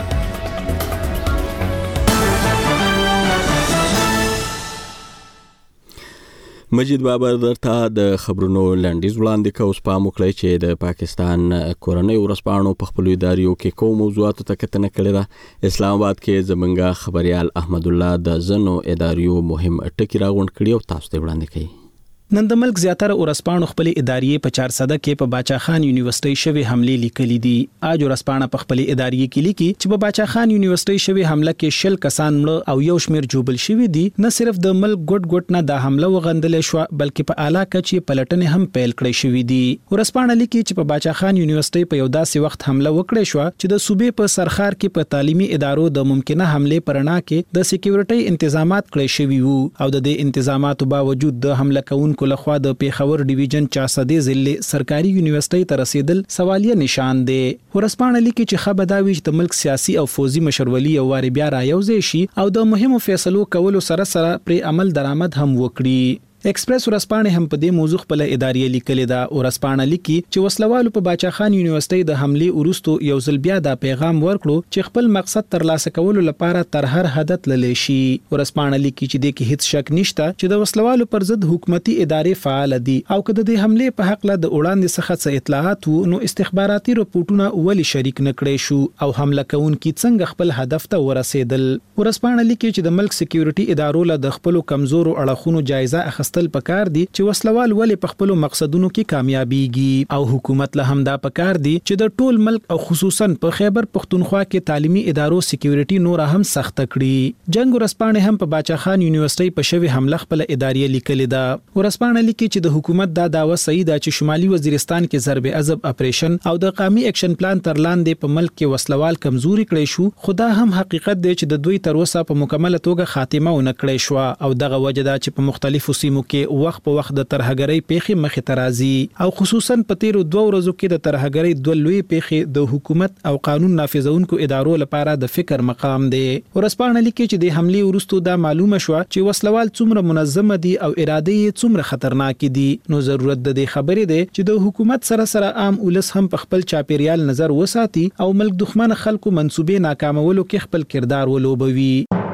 مجید بابر درته د خبرونو لنډیز وړاندې کوي. اوس پام وکړئ چې د پاکستان کورنۍ ورځپاڼو په خپلو اداریو کې کوم موضوعاتو ته کتنه کړې ده. اسلام آباد کې زمونږ خبريال احمد الله د زنو اداریو مهم ټکی راغونډ کړي او تاسو ته وړاندې کوي. نن د ملک زیاتره ورځپاڼو خپل ادارې په 400 کې په باچا خان یونیورسيټي شوی حمله لیکلي دي. اج ورځپاڼه په خپل ادارې کې لیکي چې په باچا خان یونیورسيټي شوی حمله کې 10 کسان مړ او یو شمیر جوبل شوی دي. نه صرف د ملک ګډ نه د حمله وغندل شو بلکې په اعلی کچې پلټنې هم پیل کړې شوې دي. ورځپاڼه لیکي چې په باچا خان یونیورسيټي په یو داسې وخت حمله وکړې شو چې د صوبې په سرخار کې په تعلیمي ادارو د ممکنه حمله پرنا کې د سکیورټي تنظیمات کړې شوي وو او د دې تنظیماتو باوجود د حمله کوونکو لخوا د خبر ډیویژن 400 ضلع سرکاري یونیورسيټي ته رسیدل سوالیه نشان دی. ورځپاڼه لیکي چې خبرداوي چې د ملک سیاسي او فوزي مشرولي او واری بیا رايوځي شي او د مهمو فیصلو کولو سره پر عمل درآمد هم وکړي. ایکسپریس ورځپاڼه هم په دې موضوع خپل ادارې لیکلې ده. ورځپاڼه لیکي چې وسلوالو په باچا خان یونیورسيټي د حمله وروسته یو ځل بیا د پیغام ورکړو چې خپل مقصد ترلاسه کولو لپاره تر هر حد تللی شي. ورځپاڼه لیکي چې د کې هیڅ شک نشته چې د وسلوالو پر ضد حکومتي ادارې فعال دي او کله د حمله په حق له د وړاندې څخه څه اطلاعات نو استخباراتي رپورټونه ولې شریک نکړي شو او حمله کوونکي څنګه خپل هدف ته ورسېدل. ورځپاڼه لیکي چې د ملک سکیورټي ادارو له د خپل کمزورو اړخونو جایزه اخستل پکار دي چې وسلوال ولې په خپل مقصدونو کې کامیابیږي او حکومت له هم دا پکار دي چې د ټول ملک او خصوصا په خیبر پختونخوا کې تعلیمي ادارو سکیورټي نور هم سخت کړي. جنگ ورځپاڼه هم په باچا خان یونیورسيټي په شوی حمله خپل ادارې لیکلې ده. ورځپاڼه لیکي چې د حکومت دا داوا صحیح ده چې شمالي وزیرستان کې ضرب عذب اپریشن او د قومي اکشن پلان تر لاندې په ملک کې وسلوال کمزوري کړي شو. خدا هم حقیقت دی چې د دوی تر اوسه په مکمل توګه خاتمه ونه کړې شو او دغه وجه ده چې په مختلفو سیمو کې وخت په وخت د ترهګرۍ پیښې مخې ته راځي او خصوصا په تیرو 2 ورځو کې د ترهګرۍ 2 لوی پیښې د حکومت او قانون نافذونکو ادارو لپاره د فکر مقام دی. ورځپاڼه لیکي چې د حمله وروسته دا معلومه شو چې وسلوال څومره منظم دي او اراده یې څومره خطرناک دي. نو ضرورت د دې خبرې دی چې د حکومت سره عام ولس هم په خپل چاپیریال نظر وساتي او ملک دښمن خلکو منسوبې ناکامولو کې خپل کردار ولوبوي.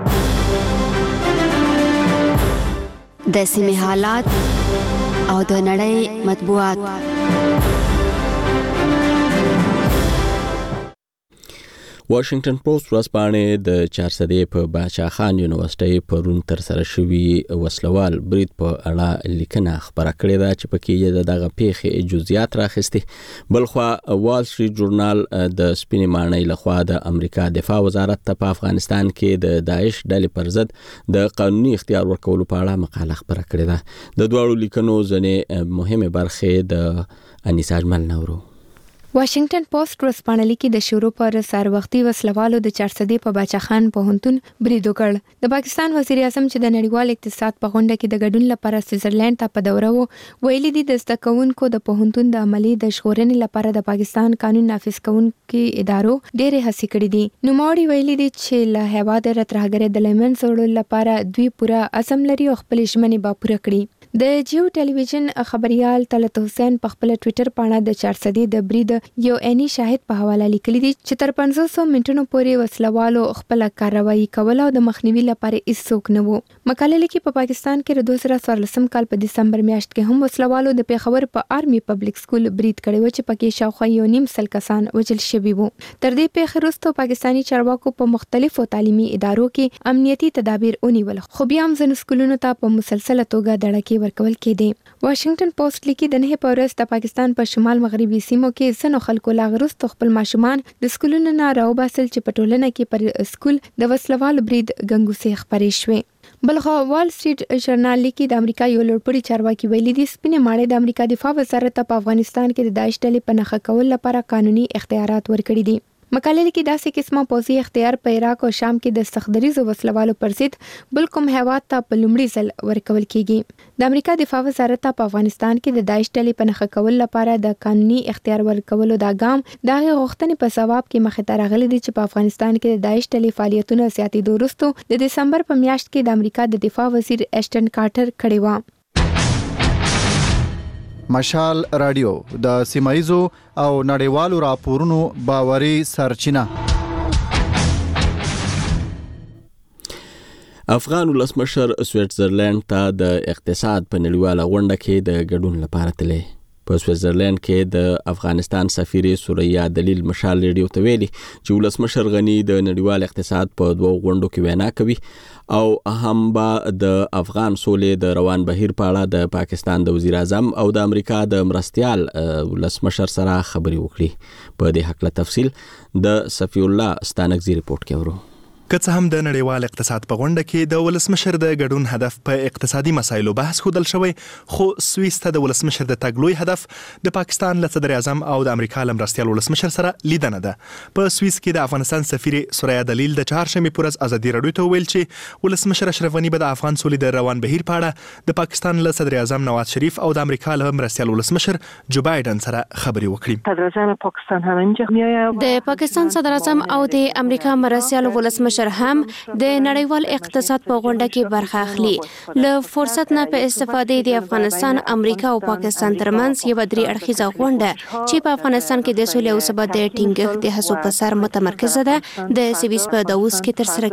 د سیمې حالات او د نړۍ مطبوعات. واشنگټن پوسټ ورځپاڼې د 400 په باچا خان یونیورسيټي پرون تر سره شوی وسلوال برید په اړه لیکنه خبره کړې ده چې پکې دغه پیښې جزئیات راخستي. بلخوا وال سټریټ ژورنال د سپینې ماڼۍ لخوا د امریکا دفاع وزارت ته په افغانستان کې د داعش ډلې پر ضد د قانوني اختیار ورکولو په اړه مقاله خبره کړې ده. د دواړو لیکنو ځینې مهمه برخې د انیسا اجمل نورو. واشنگټن پوسټ ورځپاڼه لیکي د شروع پر سار وختي وسلوالو د 400 په باچا خان پوهنتون برید وکړ. د پاکستان وزیر اعظم چې د نړیوال اقتصاد په غونډه کې د ګډون لپاره سویټزرلند ته په دوره وو ویلي دي د زده کوونکو د پوهنتون د عملی د ژغورنې لپاره د پاکستان قانون نافذ کوونکو ادارو ډېرې هڅې کړې دي. نوموړي ویلي دي چې له هیواد ترهګرۍ د لیمن سوړلو لپاره دوی پوره عزم لري او خپل ژمنې به پوره کړي. د جیو ټلویزیون خبريال طلعت حسین په خپل ټوئیټر باندې د 400 د برید یو عیني شاهد په حواله لیکلي دي چې تر 500 منټونو پورې وسلوالو خپل کاروایی کول او د مخنیوي لپاره هیڅوک نه وو. مقاله لیکي په پاکستان کې د 2014 کال په دسمبر میاشت کې هم وسلوالو د پیښور په آرمي پبلک سکول برید کړی و چې پکې شاوخوا یو نیم سل کسان وژل شوي وو. تر دې پیښې وروسته پاکستاني چارواکو په مختلفو تعلیمي ادارو کې امنیتي تدابیر ونیول خو بیا هم ځینو سکولونو ته په مسلسله توګه دړکې ورکول کېدې. واشنگټن پوسټ لیکي د نه په ورځ د پاکستان په شمال مغربي سیمو کې ځینو خلکو لا غرست خپل ماشومان د سکولونو نه راوباسل چې په ټولنه کې پر سکول د وسلوال برید ګنګوسې خبرې شوې. بلخوا وال سټریټ ژورنال لیکي د امریکا یو لوړپوړي چارواکي ویلي دي سپینې ماڼۍ د امریکا دفاع وزارت په افغانستان کې د داعش ډلې په نښه کول لپاره قانوني اختیارات ورکړي دي. مقاله لیکي داسې قسمه پوځي اختیار په عراق او شام کې د سختدریزو وسلوالو پر ضد بل کوم هیواد ته په لومړي ځل ورکول کیږي. د امریکا دفاع وزارت په افغانستان کې د داعش ډلې په نښه کول لپاره د قانوني اختیار ورکولو دا ګام د غوښتنې په ثواب کې مخې ته راغلی دی چې په افغانستان کې د داعش ډلې فعالیتونه زیاتېدو وروسته د دسمبر په میاشت کې د امریکا د دفاع وزیر ایشټن کارټر کړی و. مشال رادیو د سیمایزو او نړیوالو راپورونو باوري سرچینه. افغان ولسمشر سویټزرلند ته د اقتصاد په نړیواله غونډه کې د ګډون لپاره تللی. په سویټزرلند کې د افغانستان سفیر سوریا دلیل مشال ریډیو ته ویلي چې ولسمشر غنی د نړیوال اقتصاد په دوه غونډو کې وینا کوي او هم به د افغان سولې د روان بهیر په اړه د پاکستان د وزیر اعظم او د امریکا د مرستیال ولسمشر سره خبرې وکړي. په دې حق له تفصیل د صفی الله ستانکزی رپورت کې ورو. که څه هم د نړیوال اقتصاد په غونډه کې د ولسمشر د ګډون هدف په اقتصادي مسایلو بحث ښودل شوی خو سویس ته د ولسمشر د تګ لوی هدف د پاکستان له صدر اعظم او د امریکا له مرستیال ولسمشر سره لیدنه ده. په سویس کې د افغانستان سفیر سوریا دلیل د چهارشنبې پر ورځ ازادي راډیو ته ویل چې ولسمشر اشرف غنی به د افغان سولې د روان بهیر په اړه د پاکستان له صدر اعظم نواز شریف او د امریکا له مرستیال ولسمشر جو بایدن سره خبرې وکړي. صدر اعظم پاکستان هم اینجا میآید. د پاکستان صدر اعظم او د امریکا مرستیال ولسمشر هم د نړیوال اقتصاد په غونډه کې برخه اخلي. له فرصت نه په استفادې د افغانستان، امریکا او پاکستان ترمنځ یو درې اړخیزه غونډه چې په افغانستان کې د سولې او ثبات د ټینګښت د هڅو په سر متمرکزه ده د سویس په داووس کې ترسره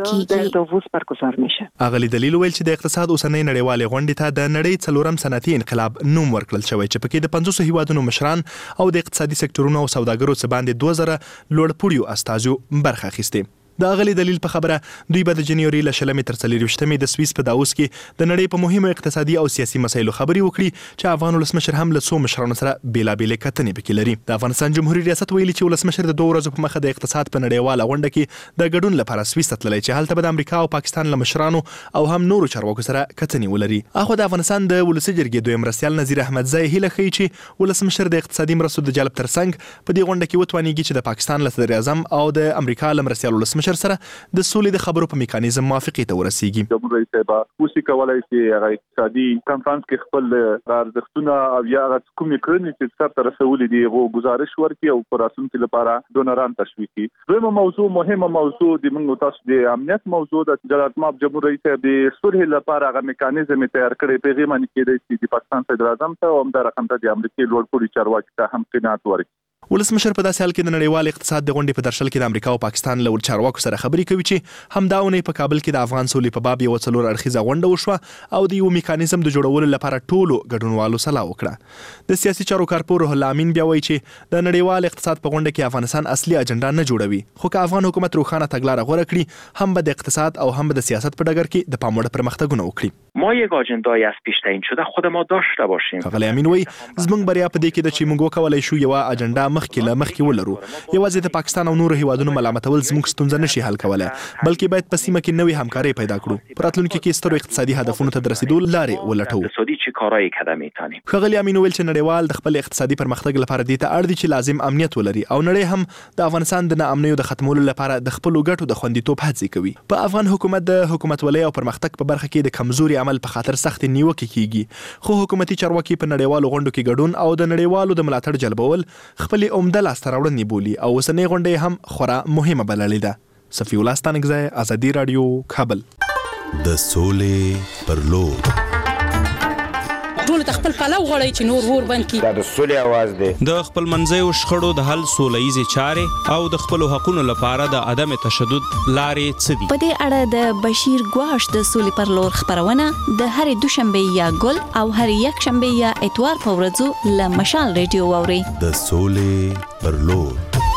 کیږي. اغلی دلیل ویل چې د اقتصاد اوسنۍ نړیوالې غونډې ته د نړۍ څلورم صنعتي انقلاب نوم ورکړل شوی چې پکې د 500 هیوادونو مشران او د اقتصادي سکتورونو او سوداګرو څخه باندې 2000 لوړپوړیو استازو برخه اخیسته. د اغلی دلیل په خبره دوی به د جنوري له 20 تر 24 د سویس په داووس کې د نړۍ په مهمو اقتصادي او سیاسي مسایلو خبرې وکړي چې افغان ولسمشر هم له څو مشرانو سره بیلابېلې کتنې پکې لري. د افغانستان جمهوریت ریاست ویلي چې ولسمشر د 2 ورځو په مخه د اقتصاد په نړیواله غونډه کې د ګډون لپاره سویس ته تللی چې هلته به د امریکا او پاکستان له مشرانو او هم نورو چارواکو سره کتنې ولري. اخو د افغانستان د ولسي جرګې دویم مرستیال نذیر احمدزی هیله ښیي چې ولسمشر د اقتصادي مرستو د جلب ترڅنګ په دې غونډه کې وتوانیږي چې د پاکستان له صدر اعظم او د امریکا له مرستیال ولسمشر سره د سولې د خبرو په میکانیزم موافقې ته ورسیږي. جمهور رئیس صاحب اوس کولای شي هغه اقتصادي کانفرنس کې خپل ارزښتونه او یا کومې کړنې چې سره رسولې دي هغه گزارش ورکړي او پر راتلونکي لپاره ډونران تشویق کړي. دویمه موضوع مهمه موضوع د موږ تاسو د امنیت موضوع د جلال ماب جمهور رئیس صاحب د صلح لپاره هغه میکانیزم تیار کړي په غیمه کې د پاکستان صدر اعظم ته او د رقم ته د امریکای لوړپوړي چارواکي ته هم قناعت ورکړي. ولسمشر په داسې حال کې د نړیوال اقتصاد د غونډې په درشل کې د امریکا او پاکستان له چارواکو سره خبرې کوي چې همدا اونۍ په کابل کې د افغان سولې په باب یو څلور اړخیزه غونډه وشوه او د یو میکانیزم د جوړولو لپاره ټولو ګډونوالو سلا وکړه. د سیاسي چارو کارپور روح الله امین بیا وایي چې د نړیوال اقتصاد په غونډه کې افغانستان اصلي اجنډا نه جوړوي، خو که افغان حکومت روښانه تګلاره غوره کړي هم به د اقتصاد او هم به د سیاست په ډګر کې د پام وړ پرمختګونه وکړي. ما یک آجندای از پیش تعیین شده خود ما داشته باشیم. ښاغلی امین وایي زموږ بریا په دې کې ده چې موږ وکولی شو یوه اجنډا مخکې ولرو. یوازې د پاکستان او نورو هیوادونو ملامتول زموږ ستونزه نشي حل کولی، بلکې باید په سیمه کې نوې همکارۍ پیدا کړو، په راتلونکي کې سترو اقتصادي هدفونو ته د رسیدو لارې ولټوو. اقتصادي چه کارایی کده میتونیم. ښاغلی امین ویل چې نړیوال د خپل اقتصادي پرمختګ لپاره دې ته اړ دي چې لازم امنیت ولري او نړۍ هم د افغانستان د ناامنیو د ختمولو لپاره د خپلو ګټو د خوندیتوب هڅې کوي. په افغان حکومت د حکومتولۍ او پرمختګ په برخه کې د کمزوري عمل په خاطر سخت نیوکې کیږي، خو حکومتي چارواکي په نړیوالو غونډو کې ګډون او د نړیوالو د ملاتړ جلبول خپلې عمده لاسته راوړنې بولي او اوسنۍ غونډه هم خورا مهمه بللې ده. صفي الله ستانکزی، ازادي رادیو، کابل. د سولې پر لور ټول خپل پلو غړی چې نور ور بند کی د سولې आवाज دی. د خپل منځي او شخړو د حل سوله‌ایزې چارې او د خپل حقوقو لپاره د عدم تشدد لارې څه دي. په دې اړه د بشیر ګواش د سولې پر لور خبرونه د هر دوشنبه یا ګل او هر یک شنبه یا اتوار په ورځو له مشال ریډیو واوري. د سولې پر لور.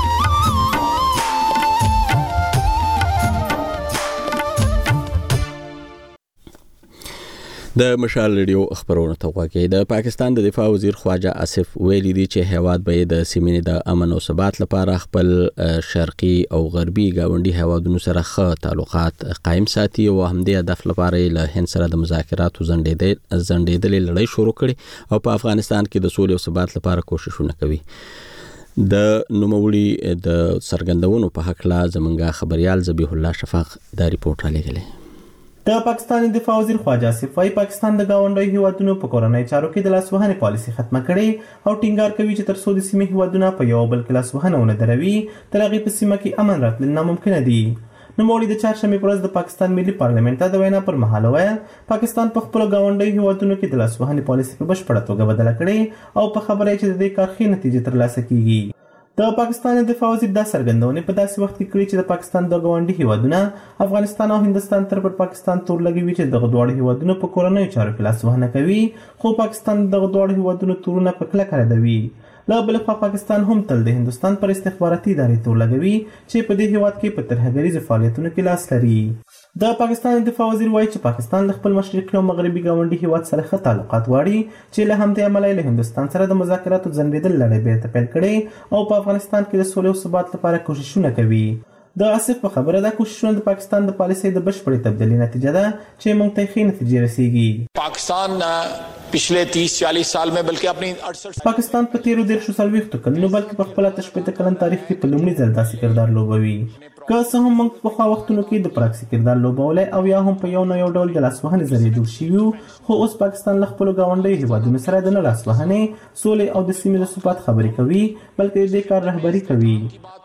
د مشال ریډیو خبرونه ته وګورئ. د پاکستان د دفاع وزیر خواجه آصف ویلي دی چې هیواد به د سیمې د امن او ثبات لپاره خپل شرقي او غربي گاونډي هیوادونو سره ښه تعلقات قائم ساتي او همدې هدف لپاره له هند سره د مذاکراتو ځنډېدلې لړۍ شروع کړي او په افغانستان کې د سولې او ثبات لپاره کوششونه کوي. د نوموړي د څرګندونو په حق لا زمونږ خبريال ذبیح الله شفاق دا ریپورت رالیږلی. د پاکستان دفاع وزیر خواجه آصف وايي پاکستان د گاونډي هیوادونو په کورنۍ چارو کې د لاسوهنې پالیسي ختمه کړي او ټینګار کوي چې تر څو د سیمې هیوادونه په یو بل کې لاسوهنه ونه دروي تر هغې په سیمه کې امن راتلل ناممکنه دي. نوموړي د چهارشنبې په ورځ د پاکستان ملي پارلمنت ته د وینا پر مهال وویل پاکستان په خپلو ګاونډي هیوادونو کې د لاسوهنې پالیسي په بشپړه توګه بدله کړې او په خبره چې د دې کار ښې نتیجې ترلاسه کیږي. د پاکستان دفاع وزیر دا څرګندونې په داسې وخت کې کړي چې د پاکستان د ګاونډي هیوادونه افغانستان او هندستان تر پر پاکستان تور لګوي چې دغه دواړه هیوادونه په کورنیو چارو کې لاسوهنه کوي، خو پاکستان دغه دواړه هیوادونو تورونه په کلکه ردوي. له بل خوا پاکستان هم تل د هندستان پر استخباراتي ادارې تور لګوي چې په دې هیواد کې په ترهګریزو فعالیتونو کې لاس لري. د پاکستان دفاع وزیر وایي چې پاکستان د خپل مشرقي او مغربي ګاونډي هیواد سره ښه تعلقات غواړي چې له همدې امله له هندستان سره د مذاکراتو ځنډېدل لړۍ بیرته پیل کړي او په افغانستان کې د سولې او ثبات لپاره کوششونه کوي. د آصف په خبره دا کوششونه د پاکستان د پالیسۍ د بشپړې تبدیلۍ نتیجه ده چې موږ ته ښې نتیجې رسیږي. پاکستان पिछले 30-40 साल में बल्कि अपनी 68 पाकिस्तान په 13 کلونو بلکې په خپل 58 کلن تاریخ کې په لومړي ځل داسې کردار لوبوي. که څه هم موږ په خوا وختونو کې د پراکسي کردار لوبولی او یا هم په یو نه یو ډول د لاسوهنې ذریعې جوړ شوي، خو اوس پاکستان له خپلو ګاونډیو هیوادونو سره د نه لاسوهنې، سولې او د سیمې د ثبات خبرې کوي، بلکې د دې کار رهبري کوي.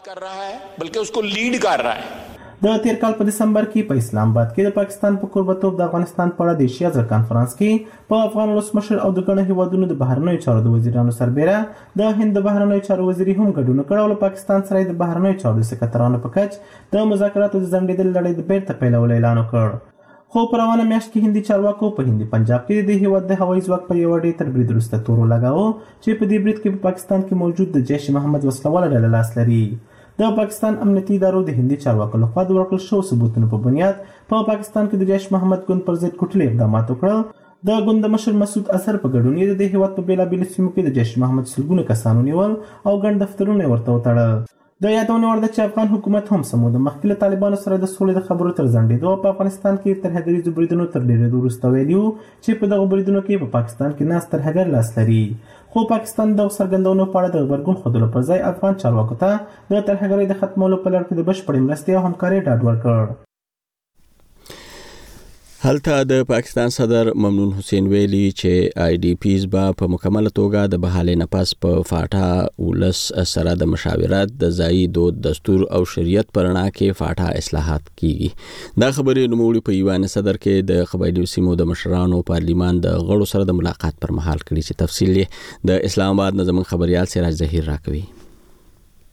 بلکې اس کو لیډ کر رہا ہے. د تیر کال په دسمبر کې په اسلام آباد کې د پاکستان په کوربتوب د افغانستان په اړه د ایشیا ځای کانفرنس کې په افغان ولسمشر او د ګڼو هیوادونو د بهرنیو چارو د وزیرانو سربېره د هند د بهرنیو چارو وزیري هم ګډون کړی او له پاکستان سره د بهرنیو چارو د سکرترانو په کچ د مذاکراتو د ځنډېدلې لړۍ د بیرته پیلولو اعلان وکړ. خو په روانه میاشت کې هندي چارواکو په هندي پنجاب کې د هیواد د هوایي ځواک پر یوه ډېر تر برید وروسته تور ولګاوه چې په دې برید کې په پاکستان کې موجود د جیش محمد وسلواله ډله لاس لري. د پاکستان امنیتي ادارو د هندي چارواکو لخوا د ورکړل شوو ثبوتونو په بنیاد په پاکستان کې د جیش محمد ګوند پر ضد کوټلي اقدامات وکړل. د ګوند مشر مسعود اظهر په ګډون یې د هیواد په بیلابیلو سیمو کې د جیش محمد سلګونه کسانو نیول او ګڼ دفترونه ورته وتړل. د یادونه وړ ده چې افغان حکومت هم سمو د مخکې له طالبانو سره د سولې د خبرو تر ځنډېدو په افغانستان کې ترهګریزو بریدونو تر ډېرېدو وروسته ویلي وو چې په دغو بریدونو کې په پاکستان کې ناست ترهګر لاس لري. خو پاکستان د څرګندونو په اړه د غبرګون ښودلو پر ځای افغان چارواکو ته د ترهګرۍ د ختمولو په لړ کې د بشپړې مرستې او همکارۍ ډاډ ورکړ. هلته د پاکستان صدر ممنون حسین ویلي چې آی ډي پیز به په مکمله توګه د بحالې نه پس په فاټا ولس سره د مشاورت د ځایي دود دستور او شریعت په رڼا کې فاټا اصلاحات کیږي. دا خبرې نوموړي په ایوان صدر کې د قبایلي سیمو د مشرانو پارلیمان د غړو سره د ملاقات پر مهال کړي چې تفصیل د اسلام آباد نه زموږ خبريال سراج ظهیر راکوي.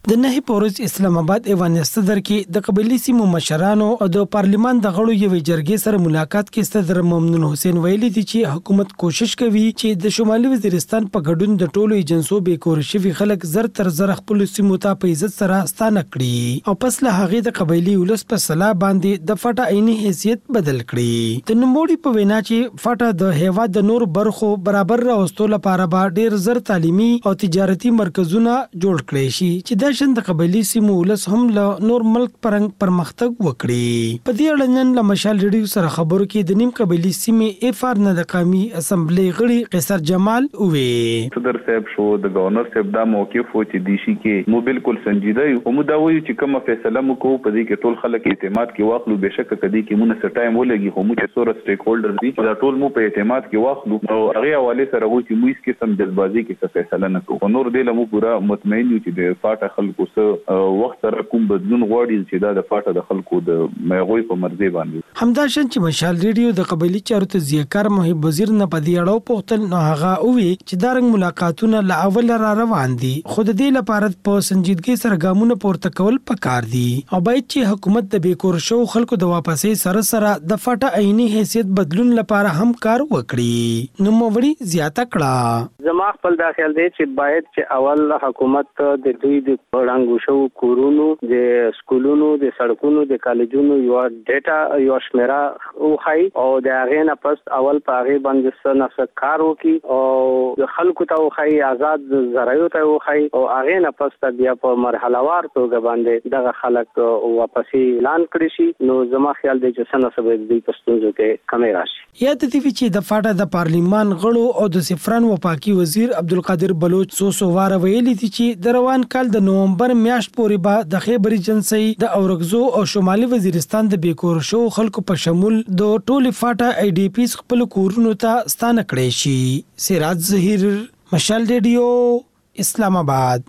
د نهي پورز اسلام آباد ایوان صدر کې د قبایلی سیمو مشرانو او د پارلیمان د غړو یوې جرګې سره ملاقات کې صدر ممنون حسین ویلي دي چې حکومت کوشش کوي چې د شمالي وزیرستان په ګډون د ټولو ایجنسو به کور شوي خلک زر تر زر خپل سیمو ته په عزت سره ستانه کړي او پس له هغه د قبایلی ولس په صلاح باندې د فاټا عیني حیثیت بدل کړي. د نوموړي په وینا چې فاټا د هیواد د نور برخو برابر راوستلو لپاره به ډیر زر تعلیمي او تجارتي مرکزونه جوړ کړي شي چې د شند قبایلی سیمو ولس هم له نور ملک پرمختګ وکړي. په دې اړه نن له مشال ریډیو سره خبرو کې د نیم قبایلی سیمې افار نه د قومي اسمبلی غړي قیصر جمال وې. صدر صاحب شو د گورنر صاحب دا موقف و چې دیشي کې مو بالکل سنجیده یو مو دا وایي چې کومه فیصله مو کو په دې کې ټول خلک اعتماد کې واخلو بهشکه کدي کې مونږ سره ټایم ولګي خو موږ څوره سټیک هولډر دي دا ټول مو په اعتماد کې واخلو او هغه حواله سره وو چې موږ کې سم جذبازي کې څه فیصله نه کوو. نور دې له مو پورا مطمئن یو چې د فاټا خلکو سره وخت سره کوم بدلون غواړي چې دا د فاټا د خلکو د مېغوي په مرزي باندې همداشن چې مشال ریډیو د قبایلی چارو ته ځکار محب وزیر نه پدې اړه پوښتل نو هغه وی چې دا رنګ ملاقاتونه لا اول را روان دي خو د دې لپاره په سنجیدګۍ سره ګامونه پورته کول پکار دي او باید چې حکومت د بیکور شو خلکو د واپسې سره د فاټا عیني حیثیت بدلون لپاره هم کار وکړي. نو موړي زیاته کړه زما خپل دا خیال دی چې باید چې اول حکومت د دوی د وړاندو شو کورونو د سکولونو د سړکونو د کالجونو یو ډیټا یو شمیره او خای او د هغه نه پس اول په هغه باندې سره کار وکي او د خلکو ته خای آزاد زرايو ته خای او هغه نه پس بیا په مرحله وار توګه باندې دغه خلک واپسې اعلان کړی شي. نو زما خیال دی چې څنګه سبب دې پښتونځو کې کمی راشي. یا د دې چې د فاټا د پارلیمان غړو او د سفران وفاقي وزیر عبدالقادر بلوچ سوسووار ویلي دي چې د روان کال د نومبر میاشت پورې به د خیبر ایجنسی د اورګزو او شمالي وزیرستان د بیکور شو خلکو په شمول د ټولي فاټا ای ډی پی خپل کورونو ته ستانه کړی شي. سراج ظهیر مشال ریډیو اسلام آباد.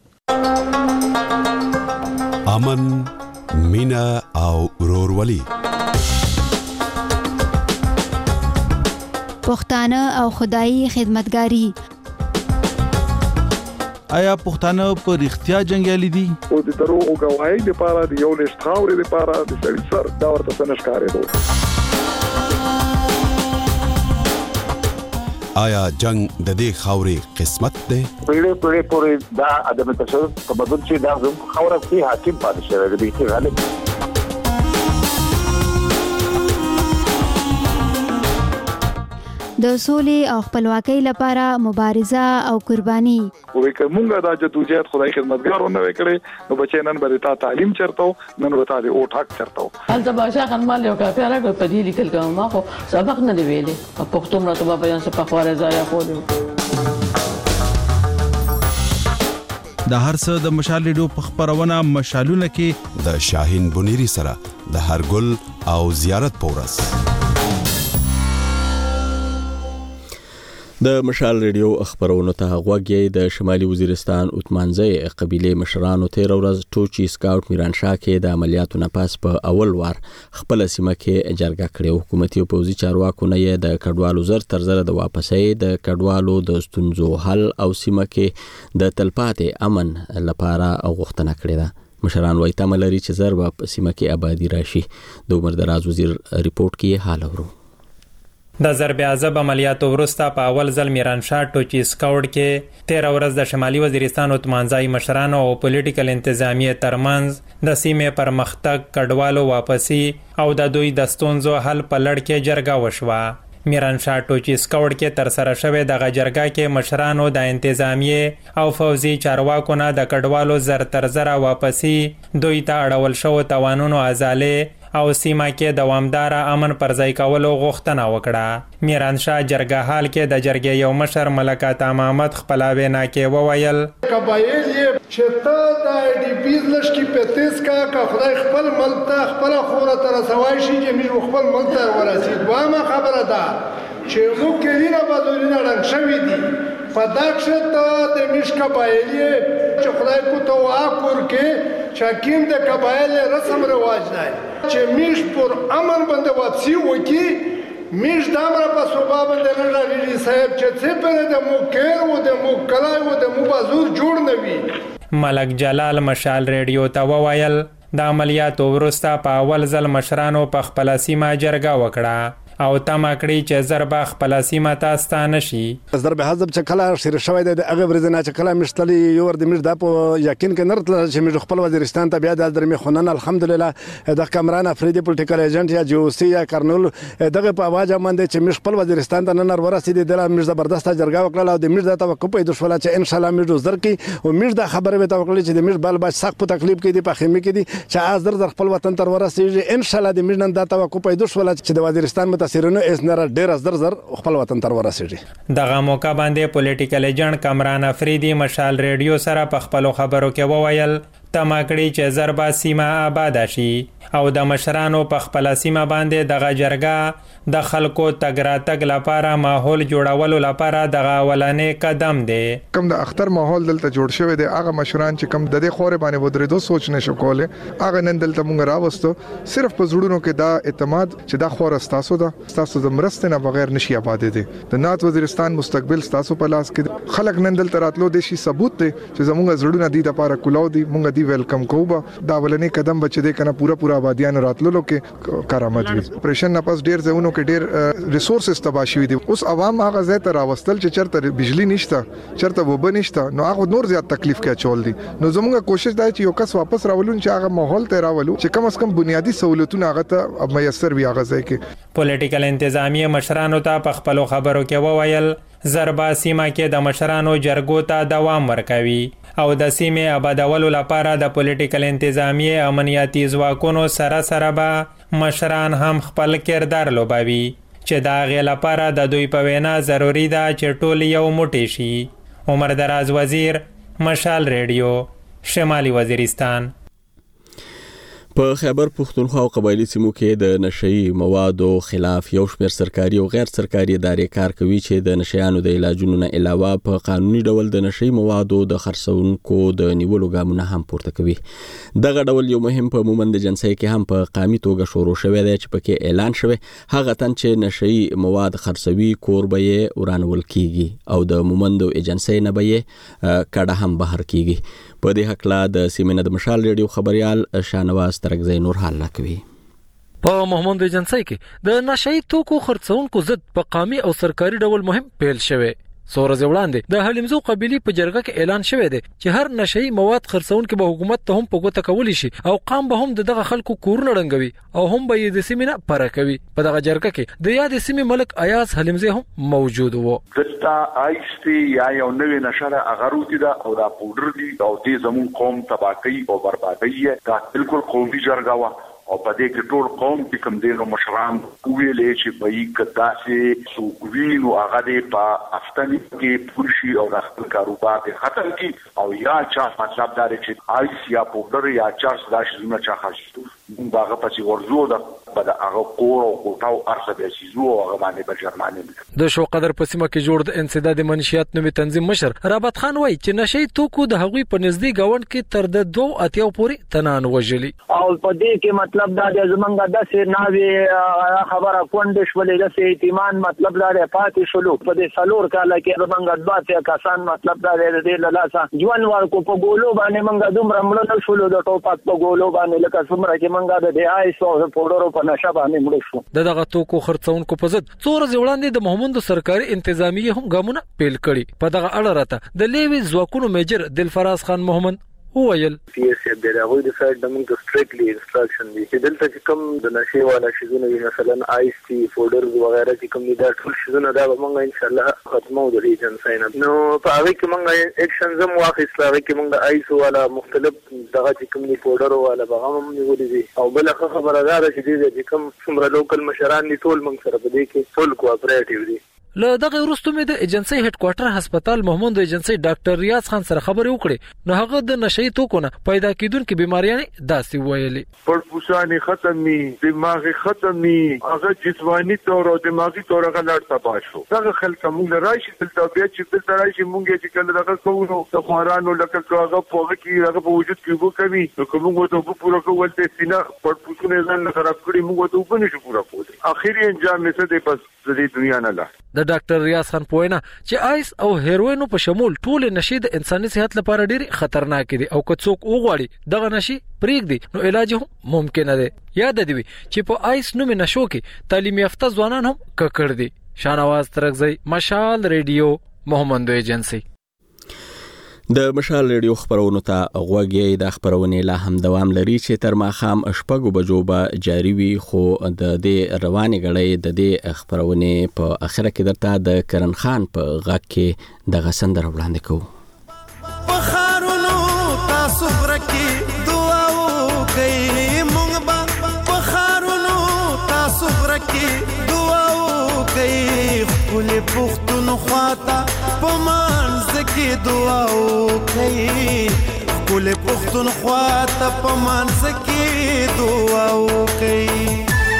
امن مینا او رورولي پښتانه او خدایي خدمتګاری آیا پښتانه په رښتیا جنگیالي دي او د درو او غواړي د پاره د یو لښت خاورې د پاره د سړي سر دا ورته څنګه ښکارېدو. آیا جنگ د دې خاورې قسمت دی؟ پیړې پورې دا عدم تشدد په بدل چې دا زم خوره کې حاکم پاتې شوی دی چې غالب د سولې او خپلواکۍ لپاره مبارزه او قرباني وې کومه دا جدوجہد خدای خدمتګارونه وکړي نو بچی نن به تا تعلیم چرته نن به تا او ټاک چرته هلته باشا خنمال یو کافي راغی په دې لیکل کوم ما خو سبق نه دی ویلې په پښتو مرته په بیان څخه په خواره ځای خو د هر څه د مشال ریډیو په خبرونه مشالونه کې د شاهین بنيري سره د هرګل او زیارت پورس د مشال ریډیو خبرونو ته غوږی د شمالي وزیرستان اوتمانځي قبيله مشرانو 13 ورځ ټوچي سکاوټ میرانشاه کې د عملیاتو نه پاس په اول وار خپل سیمه کې جرګه کړې. حکومتي او پوځي چارواکو نه د کډوالو زر تر زر د واپسې د کډوالو د ستونزو حل او سیمه کې د تلپاتې امن لپاره غوښتنه کړې ده. مشران وایي تمه لري چې زر په سیمه کې آبادی راشي. د عمر دراز وزیر ریپورت کې حال ورو د ضرب عذاب عملیاتو وروسته په اول ځل میرانشاه ټوچي سکاوټ کې 13 ورځ د شمالي وزیرستان اوتمانځي مشرانو او پولیټیکل انتظامیه ترمنځ د سیمې پرمختګ کډوالو واپسی او د دوی د ستونزو حل په لړ کې جرګه وشوه. میرانشاه ټوچي سکاوټ کې تر سره شوې د جرګه کې مشرانو د انتظامیه او فوزي چارواکو نه د کډوالو زر تر زر واپسی دوی ته اړول شو توانونو ازاله او سیمه کې دوامدار امن پر ځای کولو غوښتنه وکړه. میرانشاه جرګه حال کې د جرګې یو مشر ملکات محمد خپل وینا کې وویل قبایل یې چې ته د ای ډی پی لشکې په تیز کا خدای خپل ملک ته خپل خوره تر سوای شي چې موږ خپل ملک ته ورسېد. واما خبره ده چې موږ کلینا بازورینه رنګ شوی دي په داکشه ته د میش قبایل چې خدای کو ته واکور کې چاکیم د قبایل رسم رواج دی چې میش پر امن باندې واپسی وکي میش دامره په صوبا باندې نه راغلی صاحب چې څه پر د مو کېر او د مو کلای او د مو بازور جوړ نه وي. ملک جلال مشال ریډیو ته وویل د عملیاتو وروسته په اول ځل مشرانو په خپله سیمه جرګه وکړه او تمه کړی چې ضربه خپله سیمه ته ستانه شي. ضرب حزب چې کله شیر شوی دی د هغه ورځې نه چې کله مشتلی یو ور د مش د په یقین کې نه راتله چې مش خپل وزیرستان ته بیا د درمي خونن الحمدلله د کامران افریدي پولیټیکل ایجنټ یا جوسی یا کارنول دغه په اواز باندې چې مش خپل وزیرستان ته نه ورسېد د مش زبردست جرګه وکړه او د مش د توقع په دوشوله چې ان شاء الله مش زر کې او مش د خبره به توقع چې د مش بل بچ سخت په تکلیف کې دی په خیمه کې دي چې از در خپل وطن تر ورسېږي ان شاء الله د مش نن د توقع په دوشوله چې د وزیرستان سیرونو اس نه ډیر از در خپل وطن تر ورسېږي. دغه موقع باندې پولیټیکل ایجنټ کامران افریدي مشال ریډیو سره په خپل خبرو کې وویل تمه کړی چې ضربه سیمه آباد شي او د مشرانو په خپل سیمه باندې دغه جرګه د خلکو تګ راتګ لپاره ماحول جوړولو لپاره دغه اولنې قدم دی. کوم د اختر ماحول دلته جوړ شوی دی هغه مشران چې کوم د دې خورې باندې ودرېدو سوچ نشو کوله هغه نن دلته مونږ راوستو صرف په زړونو کې دا اعتماد چې دا خور ستاسو د مرستې نه بغیر نشي آباد دي. د نات وزیرستان مستقبل ستاسو په لاس کې خلک نن دلته راتلو د شي ثبوت دی چې زموږ زړونه دي د لپاره کولاو دي مونږ دی ویلکم کوو دا ولنې قدم بچ دې کنه پورا آبادیان راتللو کې کارآمد وي. پرېشن نه پس ډیر ځایونو کې ډیر ریسورسز تباہ شوي دي اوس عوام هغه ځای ته راوستل چې چرته بجلی نشته چرته وبه نشته نو هغه نور زیات تکلیف کې چول دي. نو زموږ کوشش دا چې یو کس واپس راولون چې هغه ماحول ته راولو چې کم از کم بنیادی سہولتونه هغه ته میسر وي هغه ځای کې. پولیټیکل انتظامیه مشرانو ته په خپل خبرو کې وویل ضربه سیمه کې د مشرانو جرګو ته دوام ورکوي او د سیمې آبادولو لپاره د پولیټیکل انتظامیه امنیتي ځواکونو سره به مشران هم خپل کردار لوبوي چې د هغې لپاره د دوی په وینا ضروري ده چې ټول یو موټی شي. عمر دراز وزیر مشال ریډیو شمالي وزیرستان. په خیبر پښتونخوا او قبایلی سیمو کې د نشئی موادو خلاف یو شمېر سرکاري او غیر سرکاري ادارې کار کوي چې د نشیانو د علاجونو نه علاوه په قانوني ډول د نشئی موادو د خرڅونکو د نیولو ګامونه هم پورته کوي. دغه ډول یو مهم په مومند ایجنسۍ کې هم په قامي توګه شروع شوی دی چې پکې اعلان شوی هغه تن چې نشئی مواد خرڅوي کور به یې ورانول کیږي او د مومندو ایجنسۍ نه به یې کډه هم بهر کیږي. په دې حق لا د سیمینه د مشال ریډیو خبريال شانواز ترکزی نور حال کوي. په مومند ایجنسۍ کې د نشئی توکو خرڅونکو ضد په قامي او سرکاري ډول مهم پیل شوی. سورز وړاندې د حلیمزو قبيلي په جرګه کې اعلان شوی دی چې هر نشئی مواد خرڅونکو به حکومت ته هم په ګوته کولی شي او قام به هم دغه خلکو کورونه رنګوي او هم به یې د سیمینه پره کوي. په دغه جرګه کې د یاد سیمې ملک ایاز حلیمزي هم موجود وو. دلته آیستی یا یو نوې نشره اغروتی دا او دا پودر دی او دې زمون قوم تباہی او بربادي دا بالکل قومي جرګه وا او په دې کې ټول قوم کې کوم دینو مشران ویلې چې په یی کداسې سوګوینو هغه دې په افغاني کې پورشي او خپل کاروبار ختم کی او یا چا مطلب دا چې آیس یا پودر یا چا سلاش زونه چا خاصو باغه پسې ورزو دا بد هغه کور او کوټاو ارسه به سيزو هغه باندې بشرمانه د شو قدر په سیمه کې جوړ د انسداد منشيات نومي تنظیم مشر رابط خان وای چې نشئی توکو د هغوی په نزدې گاوند کې تر د 2 اتیاو پورې تنان وجلی او په دې کې مطلب دا د زمنګ د سر ناوي خبره کونډ شولې د سه ایتمان مطلب دا پاتې شلو په دې سالور کاله کې زمنګ دواته کسان مطلب دا د لاسه ځوان ورکو په ګولو باندې منګه دومره مړ نه شولو د ټوپک په ګولو باندې لکه څومره چې منګه د آیس او پودرو په نشه باندې مړ شو. دغه توکو خرڅونکو په ضد څور ځوړاندې د محمد سرکاري انتظامیه هم ګامونه پیل کړي. په دغه اړه راته د لیوي ځواکونو میجر دلفراز خان محمد وویل پی اس اف د راوي د سایډ د موږ سټریکټلی انستراکشن دي چې دلته چې کوم د نشي والا شیزونه مثلا آیس ټي فودر وغیرہ چې کوم دا ټول شیزونه دا موږ ان شاء الله ختمو د ریجن ساين نو په هغه کې موږ اکشن زم واخیستل هغه کې موږ آیس والا مختلف دغه چې کوم فودر والا هغه هم نیولې دي او بل خبره دا چې کوم څومره لوکل مشران دي ټول موږ سره په دې کې ټول کوآپریټیو دي. له دغه وروسته مې د ایجنسۍ هډ کوارټر هسپتال محمد ایجنسۍ ډاکټر ریاض خان سره خبرې وکړې نو هغه د نشئی توکو نه پیدا کیدونکو بیماریاں داسې ویلې پړپوسانی ختمي دماغ ختمي هغه جسمانی تور او دماغي تور غلط تباہ شو. دغه خلک موږ راشي د طبيعت چې د راشي موږ چې کله دغه کوو د خوارانو لکه هغه په کې هغه په وجود کې وو کوي نو کومه ته په پوره کول ته سینا پړپوسونه ځان خراب کړی موږ ته په نشو پوره کول. اخیری انجام یې څه دی بس د دې دنیا نه لا. د ډاکټر ریاض خان پوینا چې آیس او هیروین په شمول ټول نشي د انساني صحت لپاره ډېری خطرناک دي او که څوک وغواړي دغه نشي پرېږدي نو علاج هم ممکن دی. یاد دی چې په آیس نوم نشو کې تعلیم یافته ځوانان هم ککړ دي. شانواز ترغزی، مشال ریډیو، محمد ایجنسی. د مشال ریډیو خبرونو ته غوږی د خبرونه لا هم دوام لري چې تر ماخام شپږو بجو به جاری وي، خو د دې رواني غړې د دې خبرونه په اخره کې درته د کرن خان په غږ کې د غسندر وړاندې کوو. بخارونو تاسو ورکی دعا وکي مونږ به بخارونو تاسو ورکی دعا وکي خپل پښتون خواته پمانځ کې دعا وکي خپل پښتون خواته پمانځ کې دعا وکي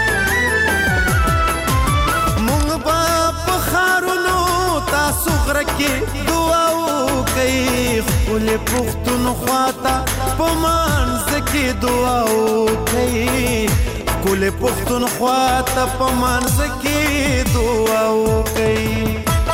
مونږ به بخارونو تاسو ورکی دعا وکي خپل پښتون خواته پمانځ کې دعا وکي خپل پښتون خواته پمانځ کې دعا وکي.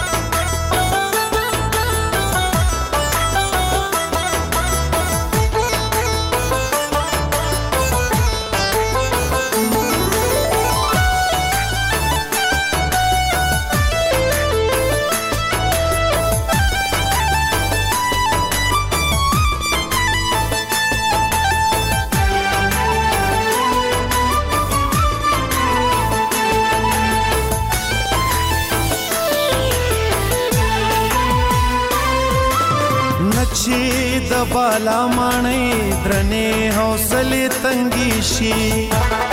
چې د بالا مانې درنې حوصله تنګي شي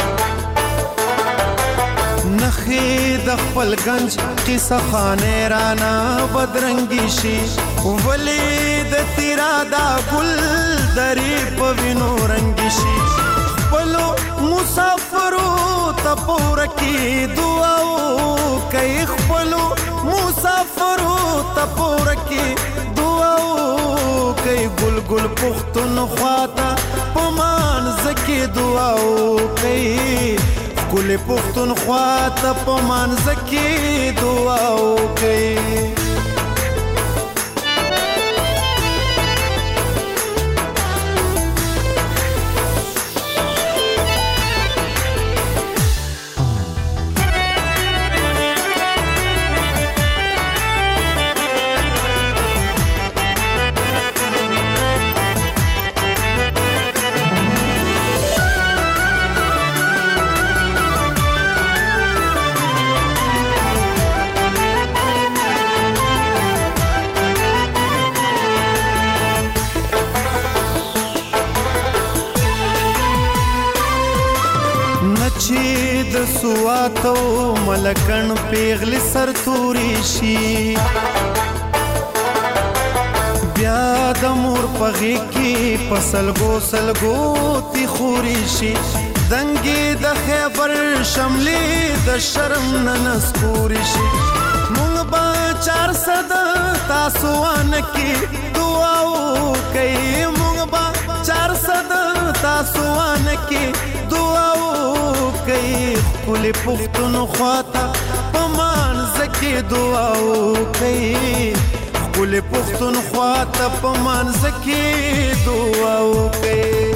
نخې د خپل گنج قصه خانه رانا بدرنګي شي ولې د تیرا دا ګل درې په وینو رنګي شي خپلو مسافرو ته پور کې دعا وکي خپلو مسافرو ته پور کې ګل ګل پښتون خواته پمانځ کې دعا وکي ګل پښتون خواته پمانځ کې دعا وکي. د سواتو ملکن پیغلی سر توري شي بیا د مور پغې کې پسلګو سلګو تی خوري شي دنګي د خیبر شملې د شرم ننسکوري شي مونږ به 400 تاسو ان کې دعا وکي مونږ به 400 تاسو ان کې دعا وکي خپل پښتون خواته پمانځ کې دعا وکي خپل پښتون خواته پمانځ کې دعا وکي.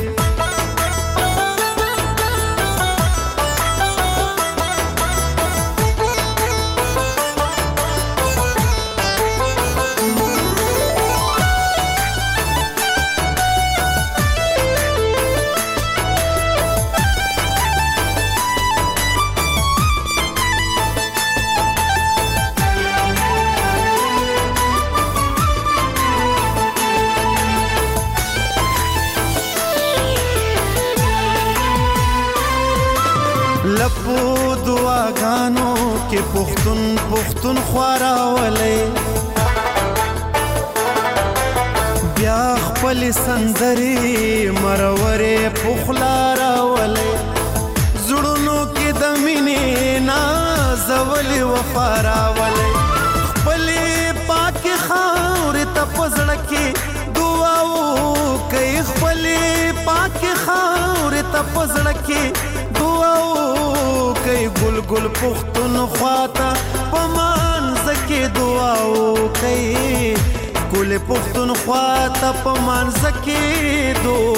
لپو دعاګانو کې پښتون خوارا ولې بیا خپل سندري مرورې پخلارا ولې زړونو کې د مینې نازولې وفارا ولې خپل پاک خاور ته پزړه کې دعا وکي خپل پاک خاور ته پزړه کې دعا کوي ګل ګل پښتونخوا ته په مانځ کې دعا وکړئ ګل پښتونخوا ته په مانځ کې دعا